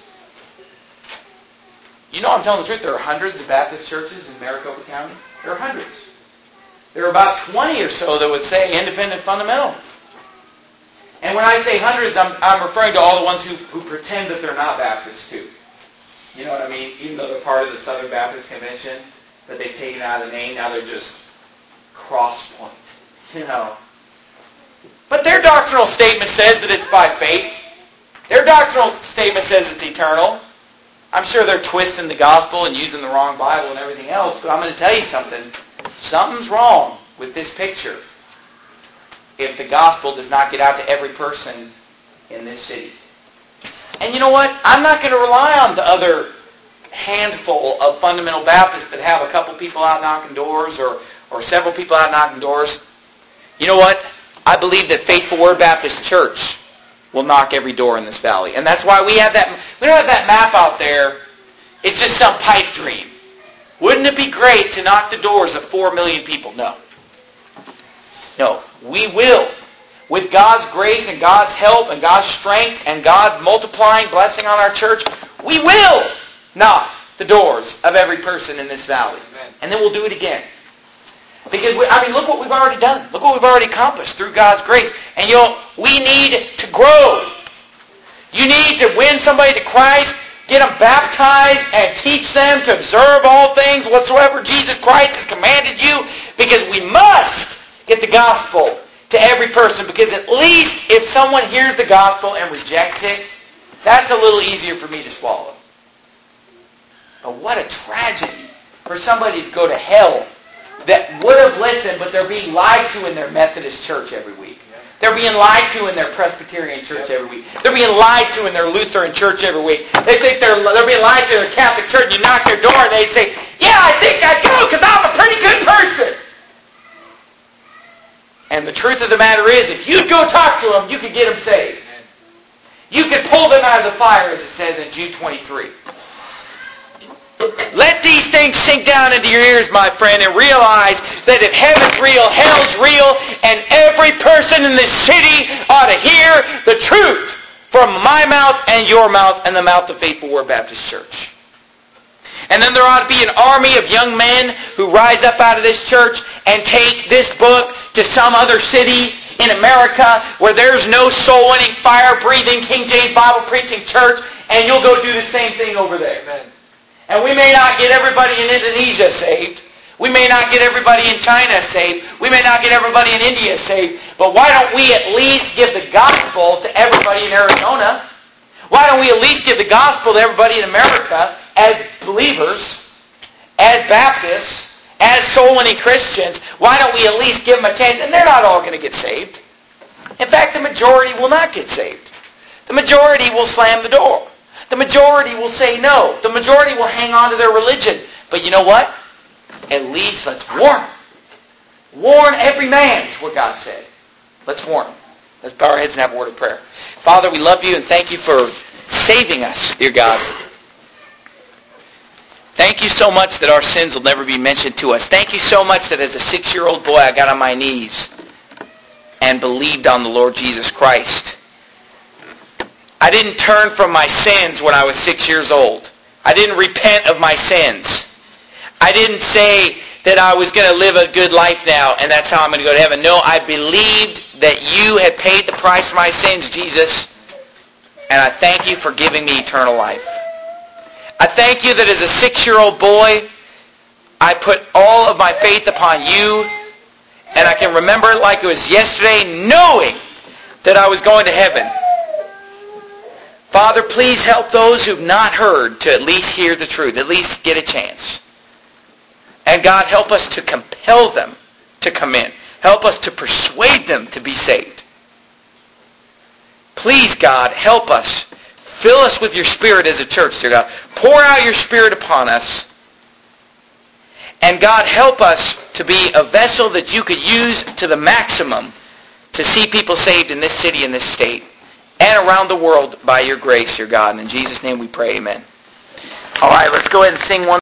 You know I'm telling the truth. There are hundreds of Baptist churches in Maricopa County. There are hundreds. There are about twenty or so that would say independent fundamental. And when I say hundreds, I'm, I'm referring to all the ones who, who pretend that they're not Baptists too. You know what I mean? Even though they're part of the Southern Baptist Convention, but they've taken out of the name, now they're just cross-point. You know. But their doctrinal statement says that it's by faith. Their doctrinal statement says it's eternal. I'm sure they're twisting the gospel and using the wrong Bible and everything else, but I'm going to tell you something. Something's wrong with this picture if the gospel does not get out to every person in this city. And you know what? I'm not going to rely on the other handful of fundamental Baptists that have a couple people out knocking doors or, or several people out knocking doors. You know what? I believe that Faithful Word Baptist Church will knock every door in this valley. And that's why we have that, we don't have that map out there. It's just some pipe dream. Wouldn't it be great to knock the doors of four million people? No. No. We will. With God's grace and God's help and God's strength and God's multiplying blessing on our church, we will knock the doors of every person in this valley. Amen. And then we'll do it again. Because, we, I mean, look what we've already done. Look what we've already accomplished through God's grace. And, you know, we need to grow. You need to win somebody to Christ, get them baptized, and teach them to observe all things whatsoever Jesus Christ has commanded you, because we must get the gospel to every person, because at least if someone hears the gospel and rejects it, that's a little easier for me to swallow. But what a tragedy for somebody to go to hell that would have listened, but they're being lied to in their Methodist church every week. They're being lied to in their Presbyterian church every week. They're being lied to in their Lutheran church every week. They think they're they're being lied to in their Catholic church. You knock their door and they say, yeah, I think I'd go because I'm a pretty good person. And the truth of the matter is, if you'd go talk to them, you could get them saved. You could pull them out of the fire, as it says in Jude twenty-three. Let these things sink down into your ears, my friend, and realize that if heaven's real, hell's real, and every person in this city ought to hear the truth from my mouth and your mouth and the mouth of Faithful Word Baptist Church. And then there ought to be an army of young men who rise up out of this church and take this book to some other city in America where there's no soul-winning, fire-breathing, King James Bible-preaching church, and you'll go do the same thing over there. Amen. And we may not get everybody in Indonesia saved. We may not get everybody in China saved. We may not get everybody in India saved. But why don't we at least give the gospel to everybody in Arizona? Why don't we at least give the gospel to everybody in America as believers, as Baptists, as soul-winning Christians? Why don't we at least give them a chance? And they're not all going to get saved. In fact, the majority will not get saved. The majority will slam the door. The majority will say no. The majority will hang on to their religion. But you know what? At least let's warn them. Warn every man is what God said. Let's warn them. Let's bow our heads and have a word of prayer. Father, we love you and thank you for saving us, dear God. Thank you so much that our sins will never be mentioned to us. Thank you so much that as a six-year-old boy I got on my knees and believed on the Lord Jesus Christ. I didn't turn from my sins when I was six years old. I didn't repent of my sins. I didn't say that I was going to live a good life now and that's how I'm going to go to heaven. No, I believed that you had paid the price for my sins, Jesus, and I thank you for giving me eternal life. I thank you that as a six-year-old boy, I put all of my faith upon you, and I can remember it like it was yesterday, knowing that I was going to heaven. Father, please help those who've not heard to at least hear the truth, at least get a chance. And God, help us to compel them to come in. Help us to persuade them to be saved. Please, God, help us. Fill us with your Spirit as a church, dear God. Pour out your Spirit upon us. And God, help us to be a vessel that you could use to the maximum to see people saved in this city and this state and around the world by your grace, dear God. And in Jesus' name we pray, amen. All right, let's go ahead and sing one.